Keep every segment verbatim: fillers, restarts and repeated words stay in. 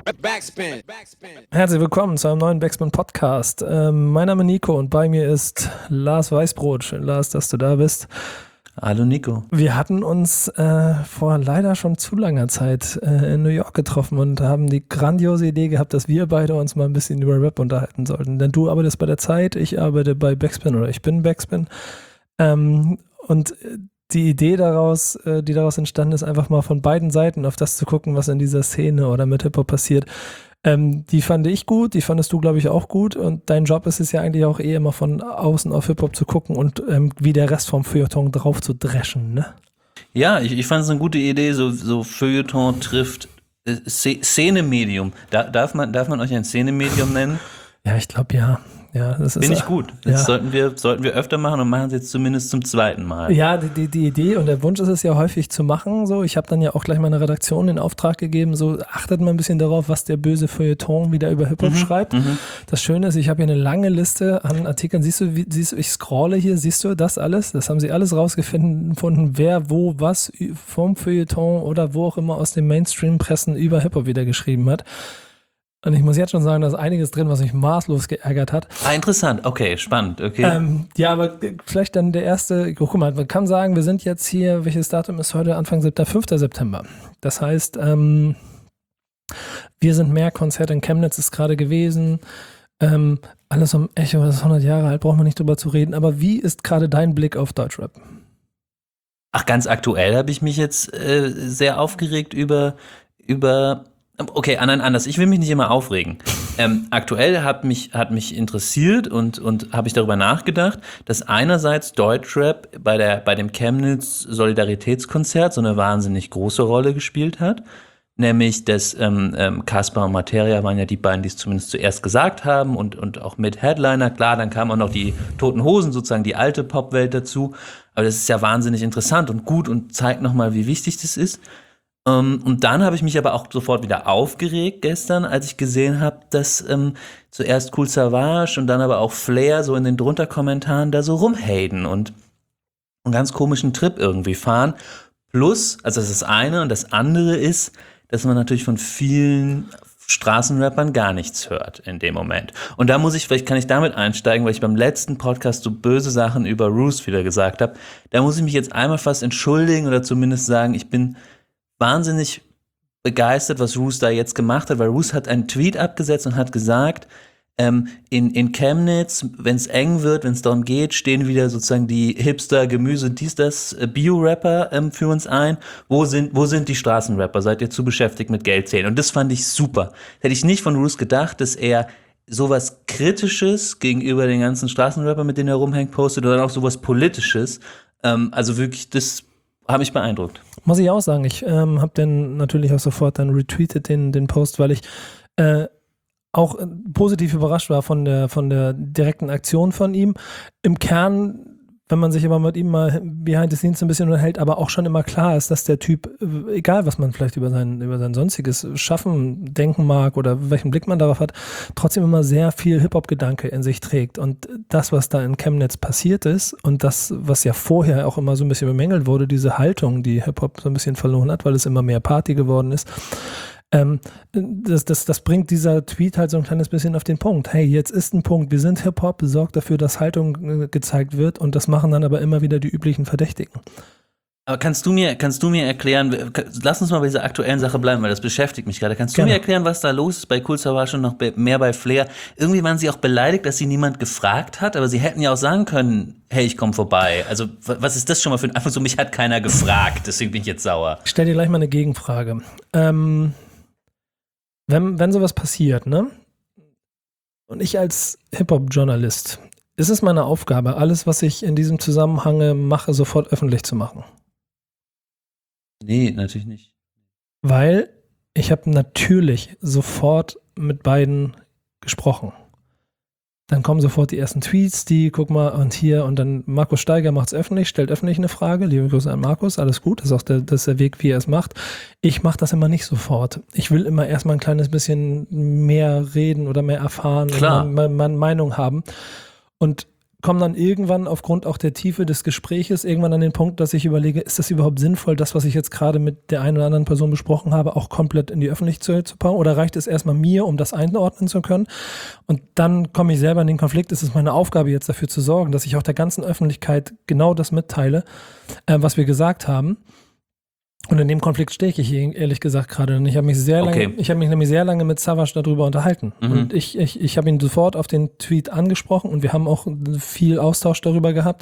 Backspin. Herzlich willkommen zu einem neuen Backspin-Podcast. Ähm, mein Name ist Nico und bei mir ist Lars Weißbrot. Schön, Lars, dass du da bist. Hallo Nico. Wir hatten uns äh, vor leider schon zu langer Zeit äh, in New York getroffen und haben die grandiose Idee gehabt, dass wir beide uns mal ein bisschen über Rap unterhalten sollten. Denn du arbeitest bei der Zeit, ich arbeite bei Backspin oder ich bin Backspin. Ähm, und die Idee daraus, äh, die daraus entstanden ist, einfach mal von beiden Seiten auf das zu gucken, was in dieser Szene oder mit Hip-Hop passiert. Ähm, die fand ich gut, die fandest du, glaube ich, auch gut. Und dein Job ist es ja eigentlich auch eh immer von außen auf Hip-Hop zu gucken und ähm, wie der Rest vom Feuilleton drauf zu dreschen, ne? Ja, ich, ich fand es eine gute Idee, so, so Feuilleton trifft äh, Szenemedium. Da, darf, man, darf man euch ein Szenemedium nennen? Ja, ich glaube, ja. Ja, das ist Finde ich gut. Das ja. sollten wir, sollten wir öfter machen und machen es jetzt zumindest zum zweiten Mal. Ja, die, die Idee und der Wunsch ist es ja häufig zu machen. So, ich habe dann ja auch gleich meiner Redaktion den Auftrag gegeben, so achtet mal ein bisschen darauf, was der böse Feuilleton wieder über Hip-Hop Mhm, schreibt. mhm. Das Schöne ist, ich habe hier eine lange Liste an Artikeln. Siehst du, wie, siehst du, ich scrolle hier, siehst du das alles? Das haben sie alles rausgefunden, wer wo was vom Feuilleton oder wo auch immer aus den Mainstream-Pressen über Hip-Hop wieder geschrieben hat. Und ich muss jetzt schon sagen, da ist einiges drin, was mich maßlos geärgert hat. Ah, interessant. Okay, spannend. Okay. Ähm, ja, aber vielleicht dann der erste, guck mal, man kann sagen, wir sind jetzt hier, welches Datum ist heute? Anfang September, fünfter September. Das heißt, ähm, wir sind mehr, Konzert in Chemnitz ist gerade gewesen. Ähm, alles um Echo, das ist hundert Jahre alt, brauchen wir nicht drüber zu reden. Aber wie ist gerade dein Blick auf Deutschrap? Ach, ganz aktuell habe ich mich jetzt äh, sehr aufgeregt über, über okay, nein, anders. Ich will mich nicht immer aufregen. Ähm, aktuell hat mich, hat mich interessiert und, und habe ich darüber nachgedacht, dass einerseits Deutschrap bei, der, bei dem Chemnitz Solidaritätskonzert so eine wahnsinnig große Rolle gespielt hat. Nämlich, dass ähm, ähm, Caspar und Materia waren ja die beiden, die es zumindest zuerst gesagt haben und, und auch mit Headliner. Klar, dann kamen auch noch die Toten Hosen, sozusagen die alte Popwelt dazu. Aber das ist ja wahnsinnig interessant und gut und zeigt nochmal, wie wichtig das ist. Um, und dann habe ich mich aber auch sofort wieder aufgeregt gestern, als ich gesehen habe, dass ähm, zuerst Kool Savas und dann aber auch Flair so in den drunter Kommentaren da so rumhaten und einen ganz komischen Trip irgendwie fahren. Plus, also das ist das eine und das andere ist, dass man natürlich von vielen Straßenrappern gar nichts hört in dem Moment. Und da muss ich, vielleicht kann ich damit einsteigen, weil ich beim letzten Podcast so böse Sachen über Roos wieder gesagt habe. Da muss ich mich jetzt einmal fast entschuldigen oder zumindest sagen, ich bin wahnsinnig begeistert, was Roos da jetzt gemacht hat, weil Roos hat einen Tweet abgesetzt und hat gesagt, ähm, in, in Chemnitz, wenn es eng wird, wenn es darum geht, stehen wieder sozusagen die Hipster, Gemüse, dies, das, äh, Bio-Rapper ähm, für uns ein. Wo sind, wo sind die Straßenrapper? Seid ihr zu beschäftigt mit Geld zählen? Und das fand ich super. Hätte ich nicht von Roos gedacht, dass er sowas Kritisches gegenüber den ganzen Straßenrapper, mit denen er rumhängt, postet, oder auch sowas Politisches. Ähm, also wirklich, das hat mich beeindruckt. Muss ich auch sagen, ich ähm, habe den natürlich auch sofort dann retweetet, den, den Post, weil ich äh, auch äh, positiv überrascht war von der, von der direkten Aktion von ihm. Im Kern, wenn man sich aber mit ihm mal behind the scenes ein bisschen unterhält, aber auch schon immer klar ist, dass der Typ, egal was man vielleicht über sein, über sein sonstiges Schaffen denken mag oder welchen Blick man darauf hat, trotzdem immer sehr viel Hip-Hop-Gedanke in sich trägt. Und das, was da in Chemnitz passiert ist und das, was ja vorher auch immer so ein bisschen bemängelt wurde, diese Haltung, die Hip-Hop so ein bisschen verloren hat, weil es immer mehr Party geworden ist, Ähm, das, das, das bringt dieser Tweet halt so ein kleines bisschen auf den Punkt. Hey, jetzt ist ein Punkt, wir sind Hip-Hop, sorgt dafür, dass Haltung äh, gezeigt wird und das machen dann aber immer wieder die üblichen Verdächtigen. Aber kannst du mir, kannst du mir erklären, lass uns mal bei dieser aktuellen Sache bleiben, weil das beschäftigt mich gerade. Kannst du Gerne. mir erklären, was da los ist bei Kool Savas und noch mehr bei Flair? Irgendwie waren sie auch beleidigt, dass sie niemand gefragt hat, aber sie hätten ja auch sagen können, hey, ich komme vorbei. Also was ist das schon mal für ein, einfach so, mich hat keiner gefragt, deswegen bin ich jetzt sauer. Ich stell dir gleich mal eine Gegenfrage. Ähm, wenn, wenn sowas passiert, ne? Und ich als Hip-Hop-Journalist, ist es meine Aufgabe, alles, was ich in diesem Zusammenhang mache, sofort öffentlich zu machen? Nee, natürlich nicht. Weil ich habe natürlich sofort mit beiden gesprochen. Dann kommen sofort die ersten Tweets, die, guck mal, und hier, und dann Markus Steiger macht es öffentlich, stellt öffentlich eine Frage, liebe Grüße an Markus, alles gut, das ist auch der, das ist der Weg, wie er es macht. Ich mache das immer nicht sofort. Ich will immer erstmal ein kleines bisschen mehr reden oder mehr erfahren Klar. und meine, meine Meinung haben. Und komme dann irgendwann aufgrund auch der Tiefe des Gespräches irgendwann an den Punkt, dass ich überlege, ist das überhaupt sinnvoll, das, was ich jetzt gerade mit der einen oder anderen Person besprochen habe, auch komplett in die Öffentlichkeit zu packen? Oder reicht es erstmal mir, um das einordnen zu können? Und dann komme ich selber in den Konflikt. Es ist meine Aufgabe, jetzt dafür zu sorgen, dass ich auch der ganzen Öffentlichkeit genau das mitteile, äh, was wir gesagt haben. Und in dem Konflikt stehe ich ehrlich gesagt gerade. Und ich habe mich sehr lange, Okay. ich habe mich nämlich sehr lange mit Savas darüber unterhalten. Mhm. Und ich, ich, ich habe ihn sofort auf den Tweet angesprochen und wir haben auch viel Austausch darüber gehabt,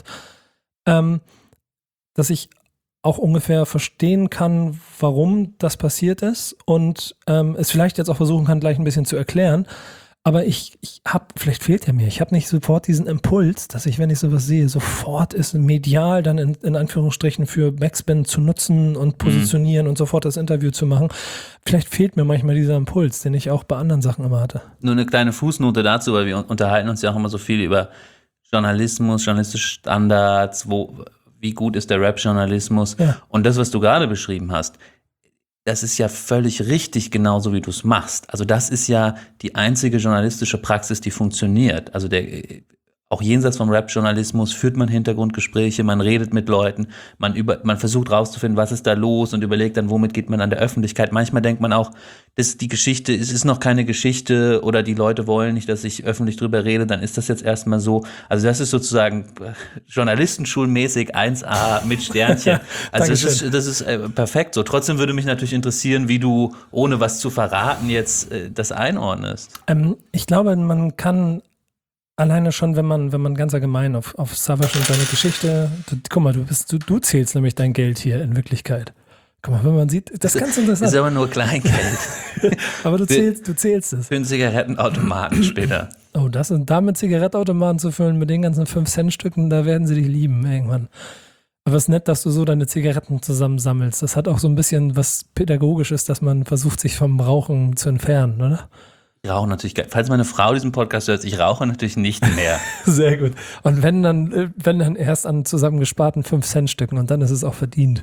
ähm, dass ich auch ungefähr verstehen kann, warum das passiert ist und ähm, es vielleicht jetzt auch versuchen kann, gleich ein bisschen zu erklären. Aber ich, ich habe, vielleicht fehlt er mir, ich habe nicht sofort diesen Impuls, dass ich, wenn ich sowas sehe, sofort ist medial dann in, in Anführungsstrichen für Backspin zu nutzen und positionieren mhm. und sofort das Interview zu machen. Vielleicht fehlt mir manchmal dieser Impuls, den ich auch bei anderen Sachen immer hatte. Nur eine kleine Fußnote dazu, weil wir unterhalten uns ja auch immer so viel über Journalismus, journalistische Standards, wo, wie gut ist der Rap-Journalismus. Ja. Und das, was du gerade beschrieben hast, das ist ja völlig richtig, genauso wie du es machst. Also das ist ja die einzige journalistische Praxis, die funktioniert. Also der, auch jenseits vom Rap-Journalismus führt man Hintergrundgespräche, man redet mit Leuten, man, über, man versucht rauszufinden, was ist da los und überlegt dann, womit geht man an der Öffentlichkeit. Manchmal denkt man auch, dass die Geschichte, es ist noch keine Geschichte oder die Leute wollen nicht, dass ich öffentlich drüber rede, dann ist das jetzt erstmal so. Also das ist sozusagen journalistenschulmäßig eins A mit Sternchen. Also das ist, das ist äh, perfekt so. Trotzdem würde mich natürlich interessieren, wie du, ohne was zu verraten, jetzt äh, das einordnest. Ähm, ich glaube, man kann alleine schon, wenn man, wenn man ganz allgemein auf, auf Savas und seine Geschichte, du, guck mal, du bist, du, du zählst nämlich dein Geld hier in Wirklichkeit. Guck mal, wenn man sieht, das ist ganz interessant. Das ist aber nur Kleingeld. Aber du zählst, du zählst es. Für einen Zigarettenautomaten später. Oh, das und damit Zigarettenautomaten zu füllen mit den ganzen fünf Cent Stücken, da werden sie dich lieben irgendwann. Aber es ist nett, dass du so deine Zigaretten zusammensammelst. Das hat auch so ein bisschen was Pädagogisches, dass man versucht, sich vom Rauchen zu entfernen, oder? Ich rauche natürlich, falls meine Frau diesen Podcast hört, ich rauche natürlich nicht mehr. Sehr gut. Und wenn dann, wenn dann erst an zusammengesparten fünf Cent Stücken und dann ist es auch verdient.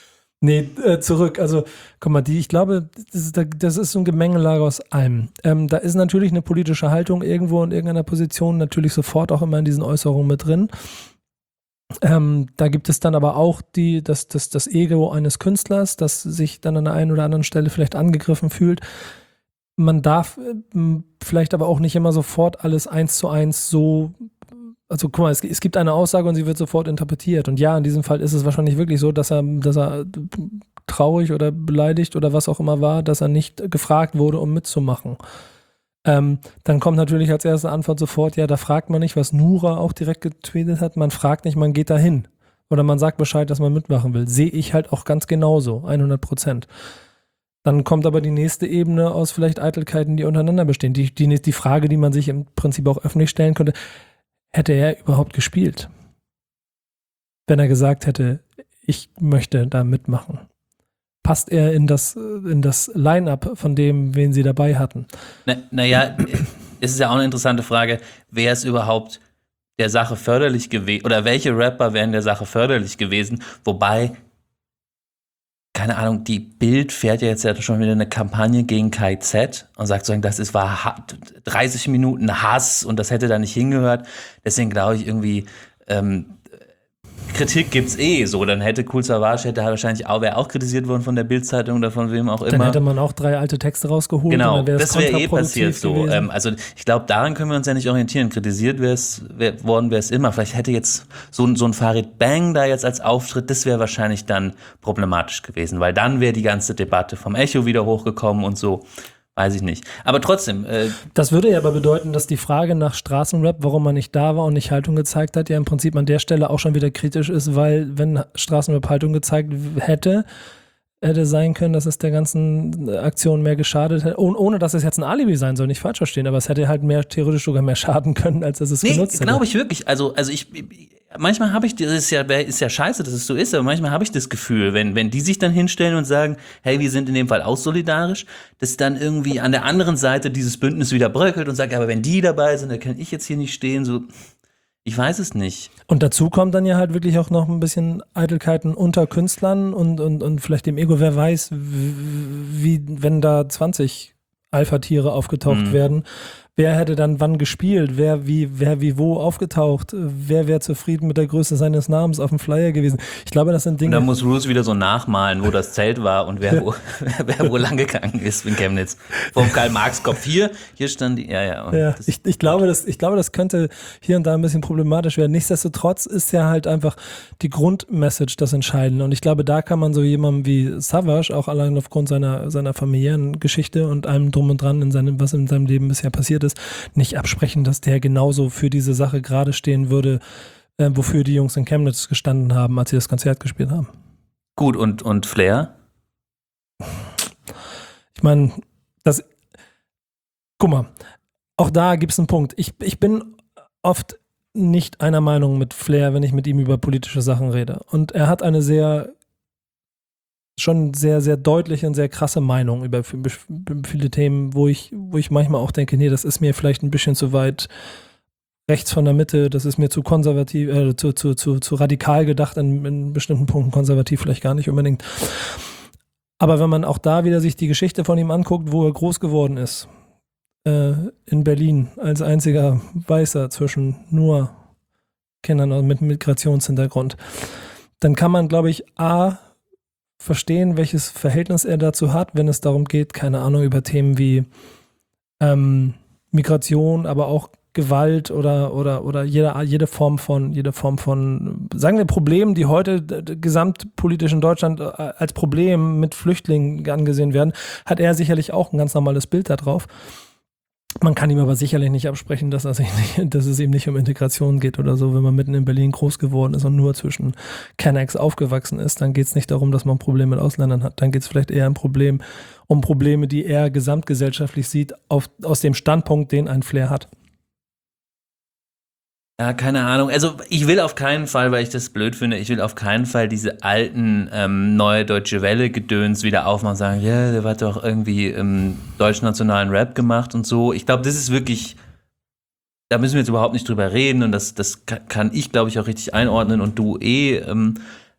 Nee, äh, zurück. Also, guck mal, die, ich glaube, das ist, das ist so ein Gemengelage aus allem. Ähm, da ist natürlich eine politische Haltung irgendwo in irgendeiner Position natürlich sofort auch immer in diesen Äußerungen mit drin. Ähm, da gibt es dann aber auch die, das, das, das Ego eines Künstlers, das sich dann an der einen oder anderen Stelle vielleicht angegriffen fühlt. Man darf äh, vielleicht aber auch nicht immer sofort alles eins zu eins so, also guck mal, es, es gibt eine Aussage und sie wird sofort interpretiert. Und ja, in diesem Fall ist es wahrscheinlich wirklich so, dass er, dass er traurig oder beleidigt oder was auch immer war, dass er nicht gefragt wurde, um mitzumachen. Ähm, dann kommt natürlich als erste Antwort sofort, ja, da fragt man nicht, was Nura auch direkt getweetet hat, man fragt nicht, man geht dahin. Oder man sagt Bescheid, dass man mitmachen will. Sehe ich halt auch ganz genauso, hundert Prozent. Dann kommt aber die nächste Ebene aus vielleicht Eitelkeiten, die untereinander bestehen. Die, die, die Frage, die man sich im Prinzip auch öffentlich stellen könnte, hätte er überhaupt gespielt? Wenn er gesagt hätte, ich möchte da mitmachen. Passt er in das, in das Line-Up von dem, wen sie dabei hatten? Naja, na es ist ja auch eine interessante Frage, wer ist überhaupt der Sache förderlich gewesen, oder welche Rapper wären der Sache förderlich gewesen, wobei, keine Ahnung, die Bild fährt ja jetzt ja schon wieder eine Kampagne gegen K I Z und sagt sozusagen, das ist, war dreißig Minuten Hass und das hätte da nicht hingehört. Deswegen glaube ich irgendwie, ähm, Kritik gibt's eh so, dann hätte Kool Savas hätte wahrscheinlich auch, wäre auch kritisiert worden von der Bild-Zeitung oder von wem auch immer. Dann hätte man auch drei alte Texte rausgeholt. Genau, und dann das wäre eh passiert so. Ähm, also ich glaube, daran können wir uns ja nicht orientieren. Kritisiert wär's, wär, worden wäre es immer. Vielleicht hätte jetzt so, ein so ein Farid Bang da jetzt als Auftritt, das wäre wahrscheinlich dann problematisch gewesen, weil dann wäre die ganze Debatte vom Echo wieder hochgekommen und so. Weiß ich nicht. Aber trotzdem. Äh das würde ja aber bedeuten, dass die Frage nach Straßenrap, warum man nicht da war und nicht Haltung gezeigt hat, ja im Prinzip an der Stelle auch schon wieder kritisch ist, weil wenn Straßenrap Haltung gezeigt hätte, hätte sein können, dass es der ganzen Aktion mehr geschadet hätte. Oh, ohne, dass es jetzt ein Alibi sein soll, nicht falsch verstehen, aber es hätte halt mehr, theoretisch sogar mehr schaden können, als dass es nee, genutzt hätte. Nee, glaube ich wirklich. Also, also ich, manchmal habe ich, das ist ja, ist ja scheiße, dass es so ist, aber manchmal habe ich das Gefühl, wenn, wenn die sich dann hinstellen und sagen, hey, wir sind in dem Fall auch solidarisch, dass dann irgendwie an der anderen Seite dieses Bündnis wieder bröckelt und sagt, aber wenn die dabei sind, dann kann ich jetzt hier nicht stehen, so. Ich weiß es nicht. Und dazu kommt dann ja halt wirklich auch noch ein bisschen Eitelkeiten unter Künstlern und, und, und vielleicht dem Ego. Wer weiß, wie, wenn da zwanzig Alpha-Tiere aufgetaucht mhm. werden, wer hätte dann wann gespielt, wer wie, wer wie wo aufgetaucht, wer wäre zufrieden mit der Größe seines Namens auf dem Flyer gewesen. Ich glaube, das sind Dinge. Und dann muss Roos wieder so nachmalen, wo das Zelt war und wer wo, wer wo lang gegangen ist in Chemnitz. Vom Karl-Marx-Kopf hier, hier stand die, ja, ja. ja ich, ich, glaube, das, ich glaube, das könnte hier und da ein bisschen problematisch werden. Nichtsdestotrotz ist ja halt einfach die Grundmessage das Entscheidende. Und ich glaube, da kann man so jemandem wie Savage, auch allein aufgrund seiner, seiner familiären Geschichte und allem drum und dran, in seinem, was in seinem Leben bisher passiert ist, nicht absprechen, dass der genauso für diese Sache gerade stehen würde, äh, wofür die Jungs in Chemnitz gestanden haben, als sie das Konzert gespielt haben. Gut, und, und Flair? Ich meine, das, guck mal, auch da gibt es einen Punkt. Ich, ich bin oft nicht einer Meinung mit Flair, wenn ich mit ihm über politische Sachen rede. Und er hat eine sehr schon sehr, sehr deutliche und sehr krasse Meinung über viele Themen, wo ich, wo ich manchmal auch denke, nee, das ist mir vielleicht ein bisschen zu weit rechts von der Mitte, das ist mir zu konservativ, äh, zu, zu, zu, zu radikal gedacht, in, in bestimmten Punkten konservativ vielleicht gar nicht unbedingt. Aber wenn man auch da wieder sich die Geschichte von ihm anguckt, wo er groß geworden ist, äh, in Berlin als einziger Weißer zwischen nur Kindern mit Migrationshintergrund, dann kann man, glaube ich, A, verstehen, welches Verhältnis er dazu hat, wenn es darum geht, keine Ahnung, über Themen wie ähm, Migration, aber auch Gewalt oder, oder, oder jede, jede Form von, jede Form von, sagen wir, Problemen, die heute gesamtpolitisch in Deutschland als Problem mit Flüchtlingen angesehen werden, hat er sicherlich auch ein ganz normales Bild darauf. Man kann ihm aber sicherlich nicht absprechen, dass, das nicht, dass es ihm nicht um Integration geht oder so. Wenn man mitten in Berlin groß geworden ist und nur zwischen Kennex aufgewachsen ist, dann geht es nicht darum, dass man Probleme mit Ausländern hat. Dann geht es vielleicht eher ein Problem, um Probleme, die er gesamtgesellschaftlich sieht, auf, aus dem Standpunkt, den ein Flair hat. Ja, keine Ahnung. Also ich will auf keinen Fall, weil ich das blöd finde, ich will auf keinen Fall diese alten ähm, neue Deutsche Welle-Gedöns wieder aufmachen und sagen, ja, yeah, der hat doch irgendwie ähm, deutschnationalen Rap gemacht und so. Ich glaube, das ist wirklich, da müssen wir jetzt überhaupt nicht drüber reden und das, das kann ich, glaube ich, auch richtig einordnen und du eh. Ähm,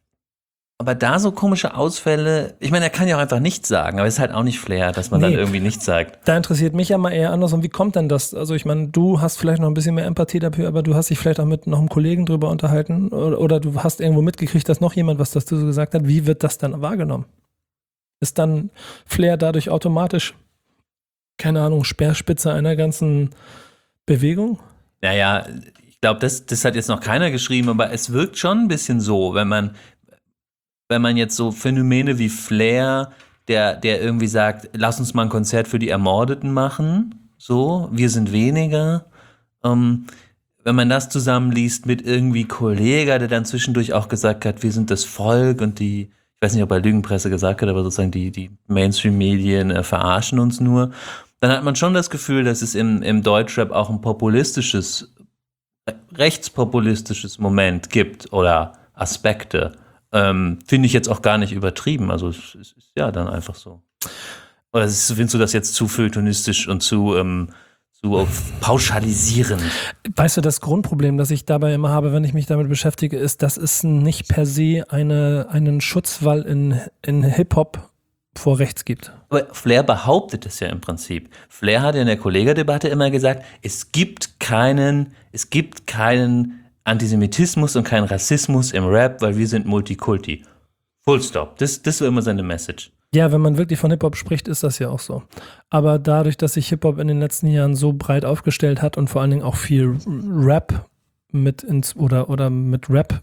aber da so komische Ausfälle, ich meine, er kann ja auch einfach nichts sagen, aber es ist halt auch nicht Flair, dass man nee, dann irgendwie nichts sagt. Da interessiert mich ja mal eher anders. Und wie kommt denn das? Also ich meine, du hast vielleicht noch ein bisschen mehr Empathie dafür, aber du hast dich vielleicht auch mit noch einem Kollegen drüber unterhalten oder, oder du hast irgendwo mitgekriegt, dass noch jemand was dazu so gesagt hat. Wie wird das dann wahrgenommen? Ist dann Flair dadurch automatisch, keine Ahnung, Speerspitze einer ganzen Bewegung? Naja, ich glaube, das, das hat jetzt noch keiner geschrieben, aber es wirkt schon ein bisschen so, wenn man wenn man jetzt so Phänomene wie Flair, der, der irgendwie sagt, lass uns mal ein Konzert für die Ermordeten machen, so, wir sind weniger, ähm, wenn man das zusammenliest mit irgendwie Kollega, der dann zwischendurch auch gesagt hat, wir sind das Volk und die, ich weiß nicht, ob er Lügenpresse gesagt hat, aber sozusagen die, die Mainstream-Medien äh, verarschen uns nur, dann hat man schon das Gefühl, dass es im, im Deutschrap auch ein populistisches, rechtspopulistisches Moment gibt oder Aspekte. Ähm, finde ich jetzt auch gar nicht übertrieben. Also es ist ja dann einfach so. Oder findest du das jetzt zu feuilletonistisch und zu, ähm, zu pauschalisierend? Weißt du, das Grundproblem, das ich dabei immer habe, wenn ich mich damit beschäftige, ist, dass es nicht per se eine, einen Schutzwall in, in Hip-Hop vor rechts gibt. Aber Flair behauptet es ja im Prinzip. Flair hat ja in der Kollega-Debatte immer gesagt, es gibt keinen, es gibt keinen Antisemitismus und kein Rassismus im Rap, weil wir sind Multikulti. Full stop. Das, das war immer seine Message. Ja, wenn man wirklich von Hip-Hop spricht, ist das ja auch so. Aber dadurch, dass sich Hip-Hop in den letzten Jahren so breit aufgestellt hat und vor allen Dingen auch viel Rap mit ins oder, oder mit Rap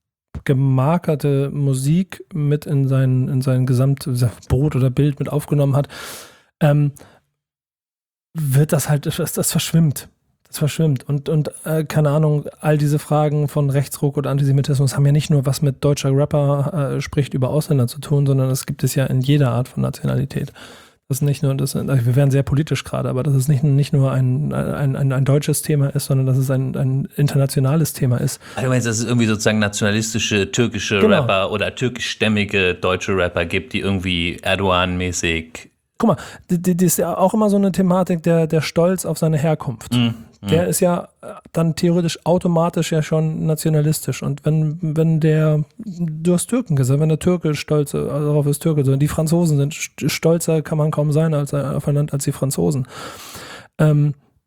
gemarkerte Musik mit in sein, in sein Gesamtbrot oder Bild mit aufgenommen hat, ähm, wird das halt, das, das verschwimmt. Das verschwimmt. Und, und äh, keine Ahnung, all diese Fragen von Rechtsruck oder Antisemitismus haben ja nicht nur was mit deutscher Rapper äh, spricht über Ausländer zu tun, sondern es gibt es ja in jeder Art von Nationalität. Das ist nicht nur, das, wir werden sehr politisch gerade, aber dass es nicht, nicht nur ein, ein, ein, ein deutsches Thema ist, sondern dass es ein, ein internationales Thema ist. Du meinst, dass es irgendwie sozusagen nationalistische türkische genau. Rapper oder türkischstämmige deutsche Rapper gibt, die irgendwie Erdogan-mäßig. Guck mal, das ist ja auch immer so eine Thematik, der, der Stolz auf seine Herkunft. Mm, mm. Der ist ja dann theoretisch automatisch ja schon nationalistisch. Und wenn, wenn der, du hast Türken gesagt, wenn der Türke stolz darauf ist, Türke, sondern die Franzosen sind stolzer, kann man kaum sein als, auf ein Land als die Franzosen. Ähm,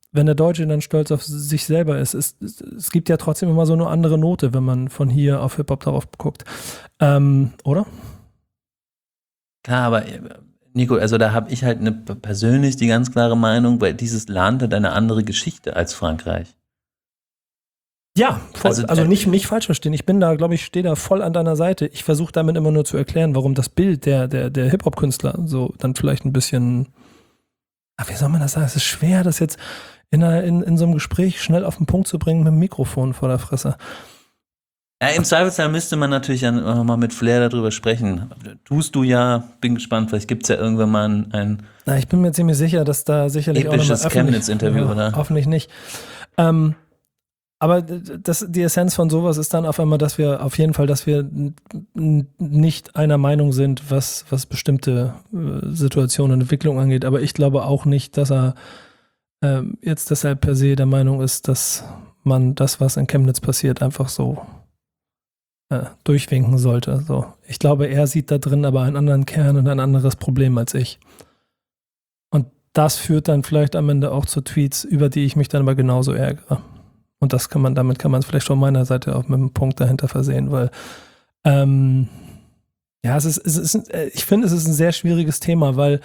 wenn der Deutsche dann stolz auf sich selber ist, es, es, es gibt ja trotzdem immer so eine andere Note, wenn man von hier auf Hip-Hop darauf guckt. Ähm, oder? Klar, aber Nico, also da habe ich halt eine, persönlich die ganz klare Meinung, weil dieses Land hat eine andere Geschichte als Frankreich. Ja, voll. Also, Also, äh, nicht, nicht falsch verstehen. Ich bin da, glaube ich, stehe da voll an deiner Seite. Ich versuche damit immer nur zu erklären, warum das Bild der, der, der Hip-Hop-Künstler so dann vielleicht ein bisschen, ach, wie soll man das sagen? Es ist schwer, das jetzt in, einer, in, in so einem Gespräch schnell auf den Punkt zu bringen mit dem Mikrofon vor der Fresse. Ja, im Zweifelsfall müsste man natürlich dann auch mal mit Flair darüber sprechen. Tust du ja, bin gespannt, vielleicht gibt es ja irgendwann mal ein, ein Na, ich bin mir ziemlich sicher, dass da sicherlich episches auch noch mal Chemnitz-Interview, ja, oder? Hoffentlich nicht. Ähm, aber das, die Essenz von sowas ist dann auf einmal, dass wir auf jeden Fall, dass wir n- n- nicht einer Meinung sind, was, was bestimmte äh, Situationen und Entwicklungen angeht. Aber ich glaube auch nicht, dass er ähm, jetzt deshalb per se der Meinung ist, dass man das, was in Chemnitz passiert, einfach so äh, durchwinken sollte. So. Ich glaube, er sieht da drin aber einen anderen Kern und ein anderes Problem als ich. Und das führt dann vielleicht am Ende auch zu Tweets, über die ich mich dann aber genauso ärgere. Und das kann man, damit kann man es vielleicht von meiner Seite auch mit einem Punkt dahinter versehen, weil ähm, ja, es ist, es ist, ich finde, es ist ein sehr schwieriges Thema, weil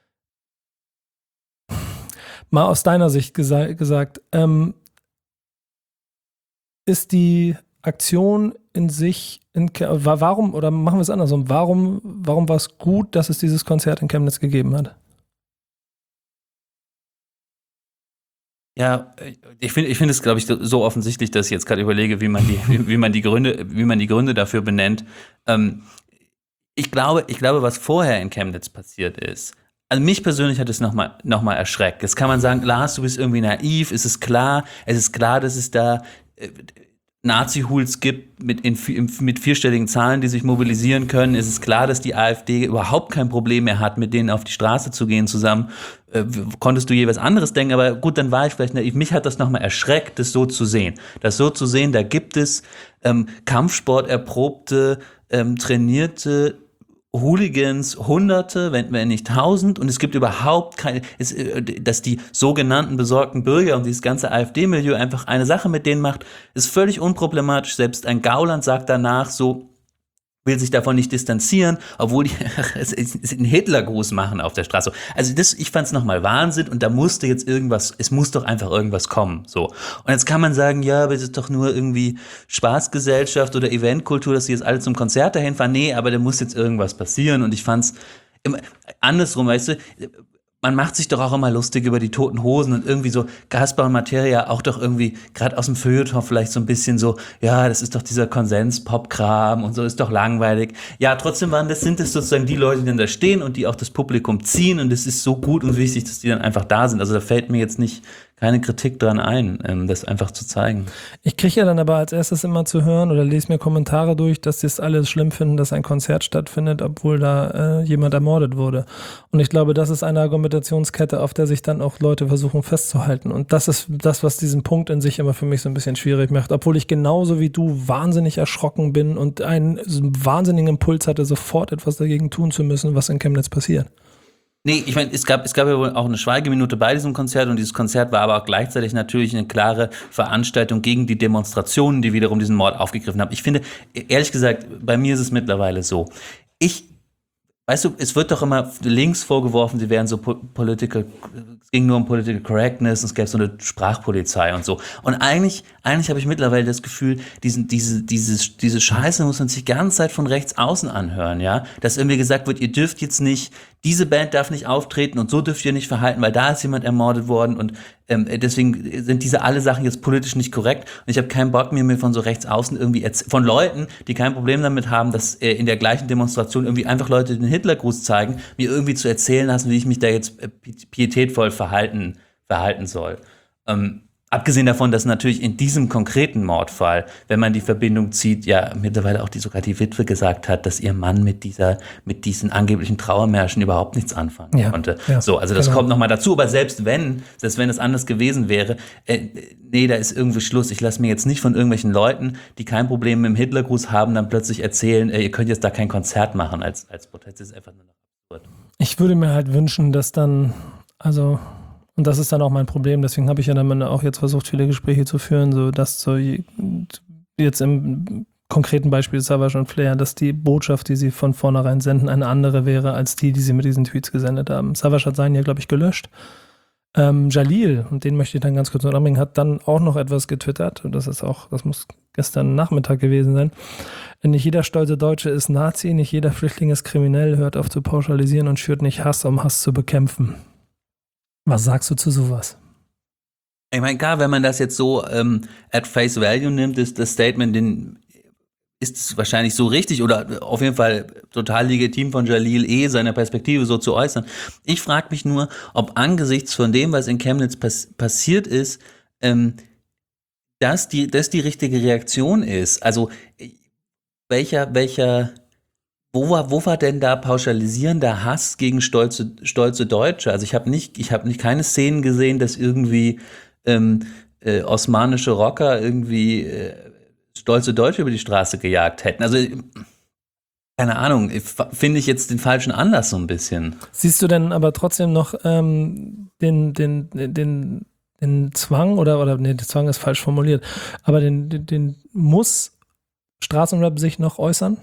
mal aus deiner Sicht gesa- gesagt, ähm, ist die Aktion in sich, in, war, warum, oder machen wir es andersrum, warum, warum war es gut, dass es dieses Konzert in Chemnitz gegeben hat? Ja, ich finde, ich finde es, glaube ich, so offensichtlich, dass ich jetzt gerade überlege, wie man die, wie, wie man die Gründe, wie man die Gründe dafür benennt. Ähm, ich glaube, ich glaube, was vorher in Chemnitz passiert ist. Also mich persönlich hat es nochmal noch mal erschreckt. Jetzt kann man sagen, Lars, du bist irgendwie naiv. Es ist klar, es ist klar, dass es da äh, Nazi-Hools gibt mit, in, mit vierstelligen Zahlen, die sich mobilisieren können. Es ist klar, dass die AfD überhaupt kein Problem mehr hat, mit denen auf die Straße zu gehen zusammen. Äh, konntest du je was anderes denken, aber gut, dann war ich vielleicht naiv. Mich hat das nochmal erschreckt, das so zu sehen. Das so zu sehen, da gibt es ähm, Kampfsport erprobte, ähm, trainierte Hooligans, Hunderte, wenn, wenn nicht Tausend, und es gibt überhaupt keine, es, dass die sogenannten besorgten Bürger und dieses ganze AfD-Milieu einfach eine Sache mit denen macht, ist völlig unproblematisch. Selbst ein Gauland sagt danach so, will sich davon nicht distanzieren, obwohl die einen Hitlergruß machen auf der Straße. Also das, ich fand es nochmal Wahnsinn, und da musste jetzt irgendwas, es muss doch einfach irgendwas kommen. So. Und jetzt kann man sagen, ja, aber es ist doch nur irgendwie Spaßgesellschaft oder Eventkultur, dass sie jetzt alle zum Konzert dahin fahren. Nee, aber da muss jetzt irgendwas passieren, und ich fand es andersrum, weißt du, man macht sich doch auch immer lustig über die Toten Hosen, und irgendwie so Gaspar und Materia auch doch irgendwie, gerade aus dem Feuilleton vielleicht so ein bisschen so, ja, das ist doch dieser Konsens-Pop-Kram und so, ist doch langweilig. Ja, trotzdem waren das, sind es sozusagen die Leute, die dann da stehen und die auch das Publikum ziehen, und es ist so gut und wichtig, dass die dann einfach da sind. Also da fällt mir jetzt nicht keine Kritik dran ein, das einfach zu zeigen. Ich kriege ja dann aber als erstes immer zu hören oder lese mir Kommentare durch, dass sie es alle schlimm finden, dass ein Konzert stattfindet, obwohl da äh, jemand ermordet wurde. Und ich glaube, das ist eine Argumentationskette, auf der sich dann auch Leute versuchen festzuhalten. Und das ist das, was diesen Punkt in sich immer für mich so ein bisschen schwierig macht. Obwohl ich genauso wie du wahnsinnig erschrocken bin und einen wahnsinnigen Impuls hatte, sofort etwas dagegen tun zu müssen, was in Chemnitz passiert. Nee, ich meine, es gab, es gab ja wohl auch eine Schweigeminute bei diesem Konzert, und dieses Konzert war aber auch gleichzeitig natürlich eine klare Veranstaltung gegen die Demonstrationen, die wiederum diesen Mord aufgegriffen haben. Ich finde, ehrlich gesagt, bei mir ist es mittlerweile so. Ich, weißt du, es wird doch immer links vorgeworfen, sie wären so political, es ging nur um Political Correctness, es gäbe so eine Sprachpolizei und so. Und eigentlich, eigentlich habe ich mittlerweile das Gefühl, diesen, diese, dieses, diese Scheiße muss man sich die ganze Zeit von rechts außen anhören, ja. Dass irgendwie gesagt wird, ihr dürft jetzt nicht, diese Band darf nicht auftreten und so dürft ihr nicht verhalten, weil da ist jemand ermordet worden, und ähm, deswegen sind diese alle Sachen jetzt politisch nicht korrekt, und ich habe keinen Bock mir, mir von so rechts außen irgendwie erz- von Leuten, die kein Problem damit haben, dass äh, in der gleichen Demonstration irgendwie einfach Leute den Hitlergruß zeigen, mir irgendwie zu erzählen lassen, wie ich mich da jetzt äh, pietätvoll verhalten, verhalten soll. Ähm, Abgesehen davon, dass natürlich in diesem konkreten Mordfall, wenn man die Verbindung zieht, ja mittlerweile auch die, sogar die Witwe gesagt hat, dass ihr Mann mit dieser, mit diesen angeblichen Trauermärschen überhaupt nichts anfangen ja, konnte. Ja, so, also das genau. kommt nochmal dazu. Aber selbst wenn, selbst wenn es anders gewesen wäre, äh, nee, da ist irgendwie Schluss. Ich lasse mir jetzt nicht von irgendwelchen Leuten, die kein Problem mit dem Hitlergruß haben, dann plötzlich erzählen, äh, ihr könnt jetzt da kein Konzert machen als, als Protest. Das ist einfach nur noch absurd. Ich würde mir halt wünschen, dass dann, also Und das ist dann auch mein Problem. Deswegen habe ich ja dann auch jetzt versucht, viele Gespräche zu führen, so dass so jetzt im konkreten Beispiel Savage und Flair, dass die Botschaft, die sie von vornherein senden, eine andere wäre als die, die sie mit diesen Tweets gesendet haben. Savage hat seinen ja, glaube ich, gelöscht. Ähm, Jalil, und den möchte ich dann ganz kurz noch anbringen, hat dann auch noch etwas getwittert, und das ist auch, das muss gestern Nachmittag gewesen sein. Nicht jeder stolze Deutsche ist Nazi, nicht jeder Flüchtling ist kriminell, hört auf zu pauschalisieren und schürt nicht Hass, um Hass zu bekämpfen. Was sagst du zu sowas? Ich meine, klar, wenn man das jetzt so ähm, at face value nimmt, ist das Statement, den ist es wahrscheinlich so richtig oder auf jeden Fall total legitim von Jalil eh, seine Perspektive so zu äußern. Ich frage mich nur, ob angesichts von dem, was in Chemnitz pass- passiert ist, ähm, dass die, das die richtige Reaktion ist. Also welcher, welcher, wo war, wo war denn da pauschalisierender Hass gegen stolze, stolze Deutsche? Also ich habe nicht, ich habe nicht keine Szenen gesehen, dass irgendwie ähm, äh, osmanische Rocker irgendwie äh, stolze Deutsche über die Straße gejagt hätten. Also, keine Ahnung, finde ich jetzt den falschen Anlass so ein bisschen. Siehst du denn aber trotzdem noch ähm, den, den, den, den Zwang, oder, oder nee, der Zwang ist falsch formuliert, aber den, den, den muss Straßenrap sich noch äußern?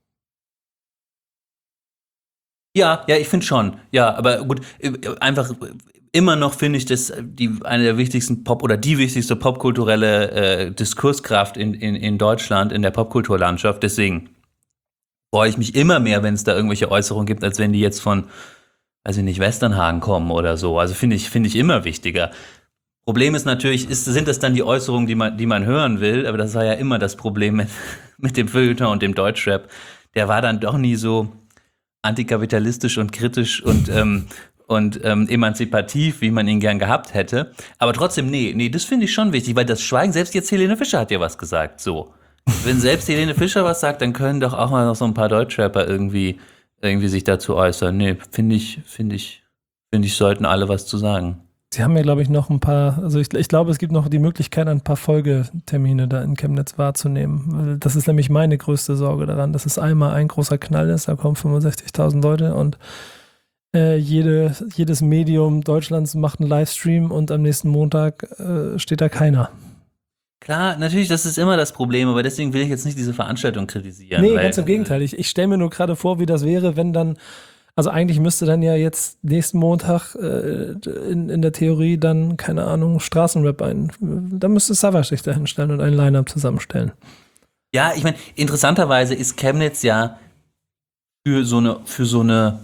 Ja, ja, ich finde schon. Ja, aber gut, einfach immer noch finde ich das die eine der wichtigsten Pop- oder die wichtigste popkulturelle äh, Diskurskraft in, in, in Deutschland, in der Popkulturlandschaft. Deswegen freue ich mich immer mehr, wenn es da irgendwelche Äußerungen gibt, als wenn die jetzt von, weiß ich nicht, Westernhagen kommen oder so. Also finde ich, finde ich immer wichtiger. Problem ist natürlich, ist, sind das dann die Äußerungen, die man, die man hören will, aber das war ja immer das Problem mit, mit dem Feuilleton und dem Deutschrap. Der war dann doch nie so antikapitalistisch und kritisch und ähm, und ähm, emanzipativ, wie man ihn gern gehabt hätte. Aber trotzdem, nee, nee, das finde ich schon wichtig, weil das Schweigen, selbst jetzt Helene Fischer hat ja was gesagt, so. Wenn selbst Helene Fischer was sagt, dann können doch auch mal noch so ein paar Deutschrapper irgendwie, irgendwie sich dazu äußern. Nee, finde ich, finde ich, finde ich, sollten alle was zu sagen. Sie haben ja, glaube ich, noch ein paar, also ich, ich glaube, es gibt noch die Möglichkeit, ein paar Folgetermine da in Chemnitz wahrzunehmen. Das ist nämlich meine größte Sorge daran, dass es einmal ein großer Knall ist, da kommen fünfundsechzigtausend Leute und äh, jede, jedes Medium Deutschlands macht einen Livestream und am nächsten Montag äh, steht da keiner. Klar, natürlich, das ist immer das Problem, aber deswegen will ich jetzt nicht diese Veranstaltung kritisieren. Nee, weil, ganz im Gegenteil. Ich, ich stelle mir nur gerade vor, wie das wäre, wenn dann, also eigentlich müsste dann ja jetzt nächsten Montag äh, in, in der Theorie dann, keine Ahnung, Straßenrap ein. Da müsste Savage sich da hinstellen und ein Line-Up zusammenstellen. Ja, ich meine, interessanterweise ist Chemnitz ja für so eine, für so eine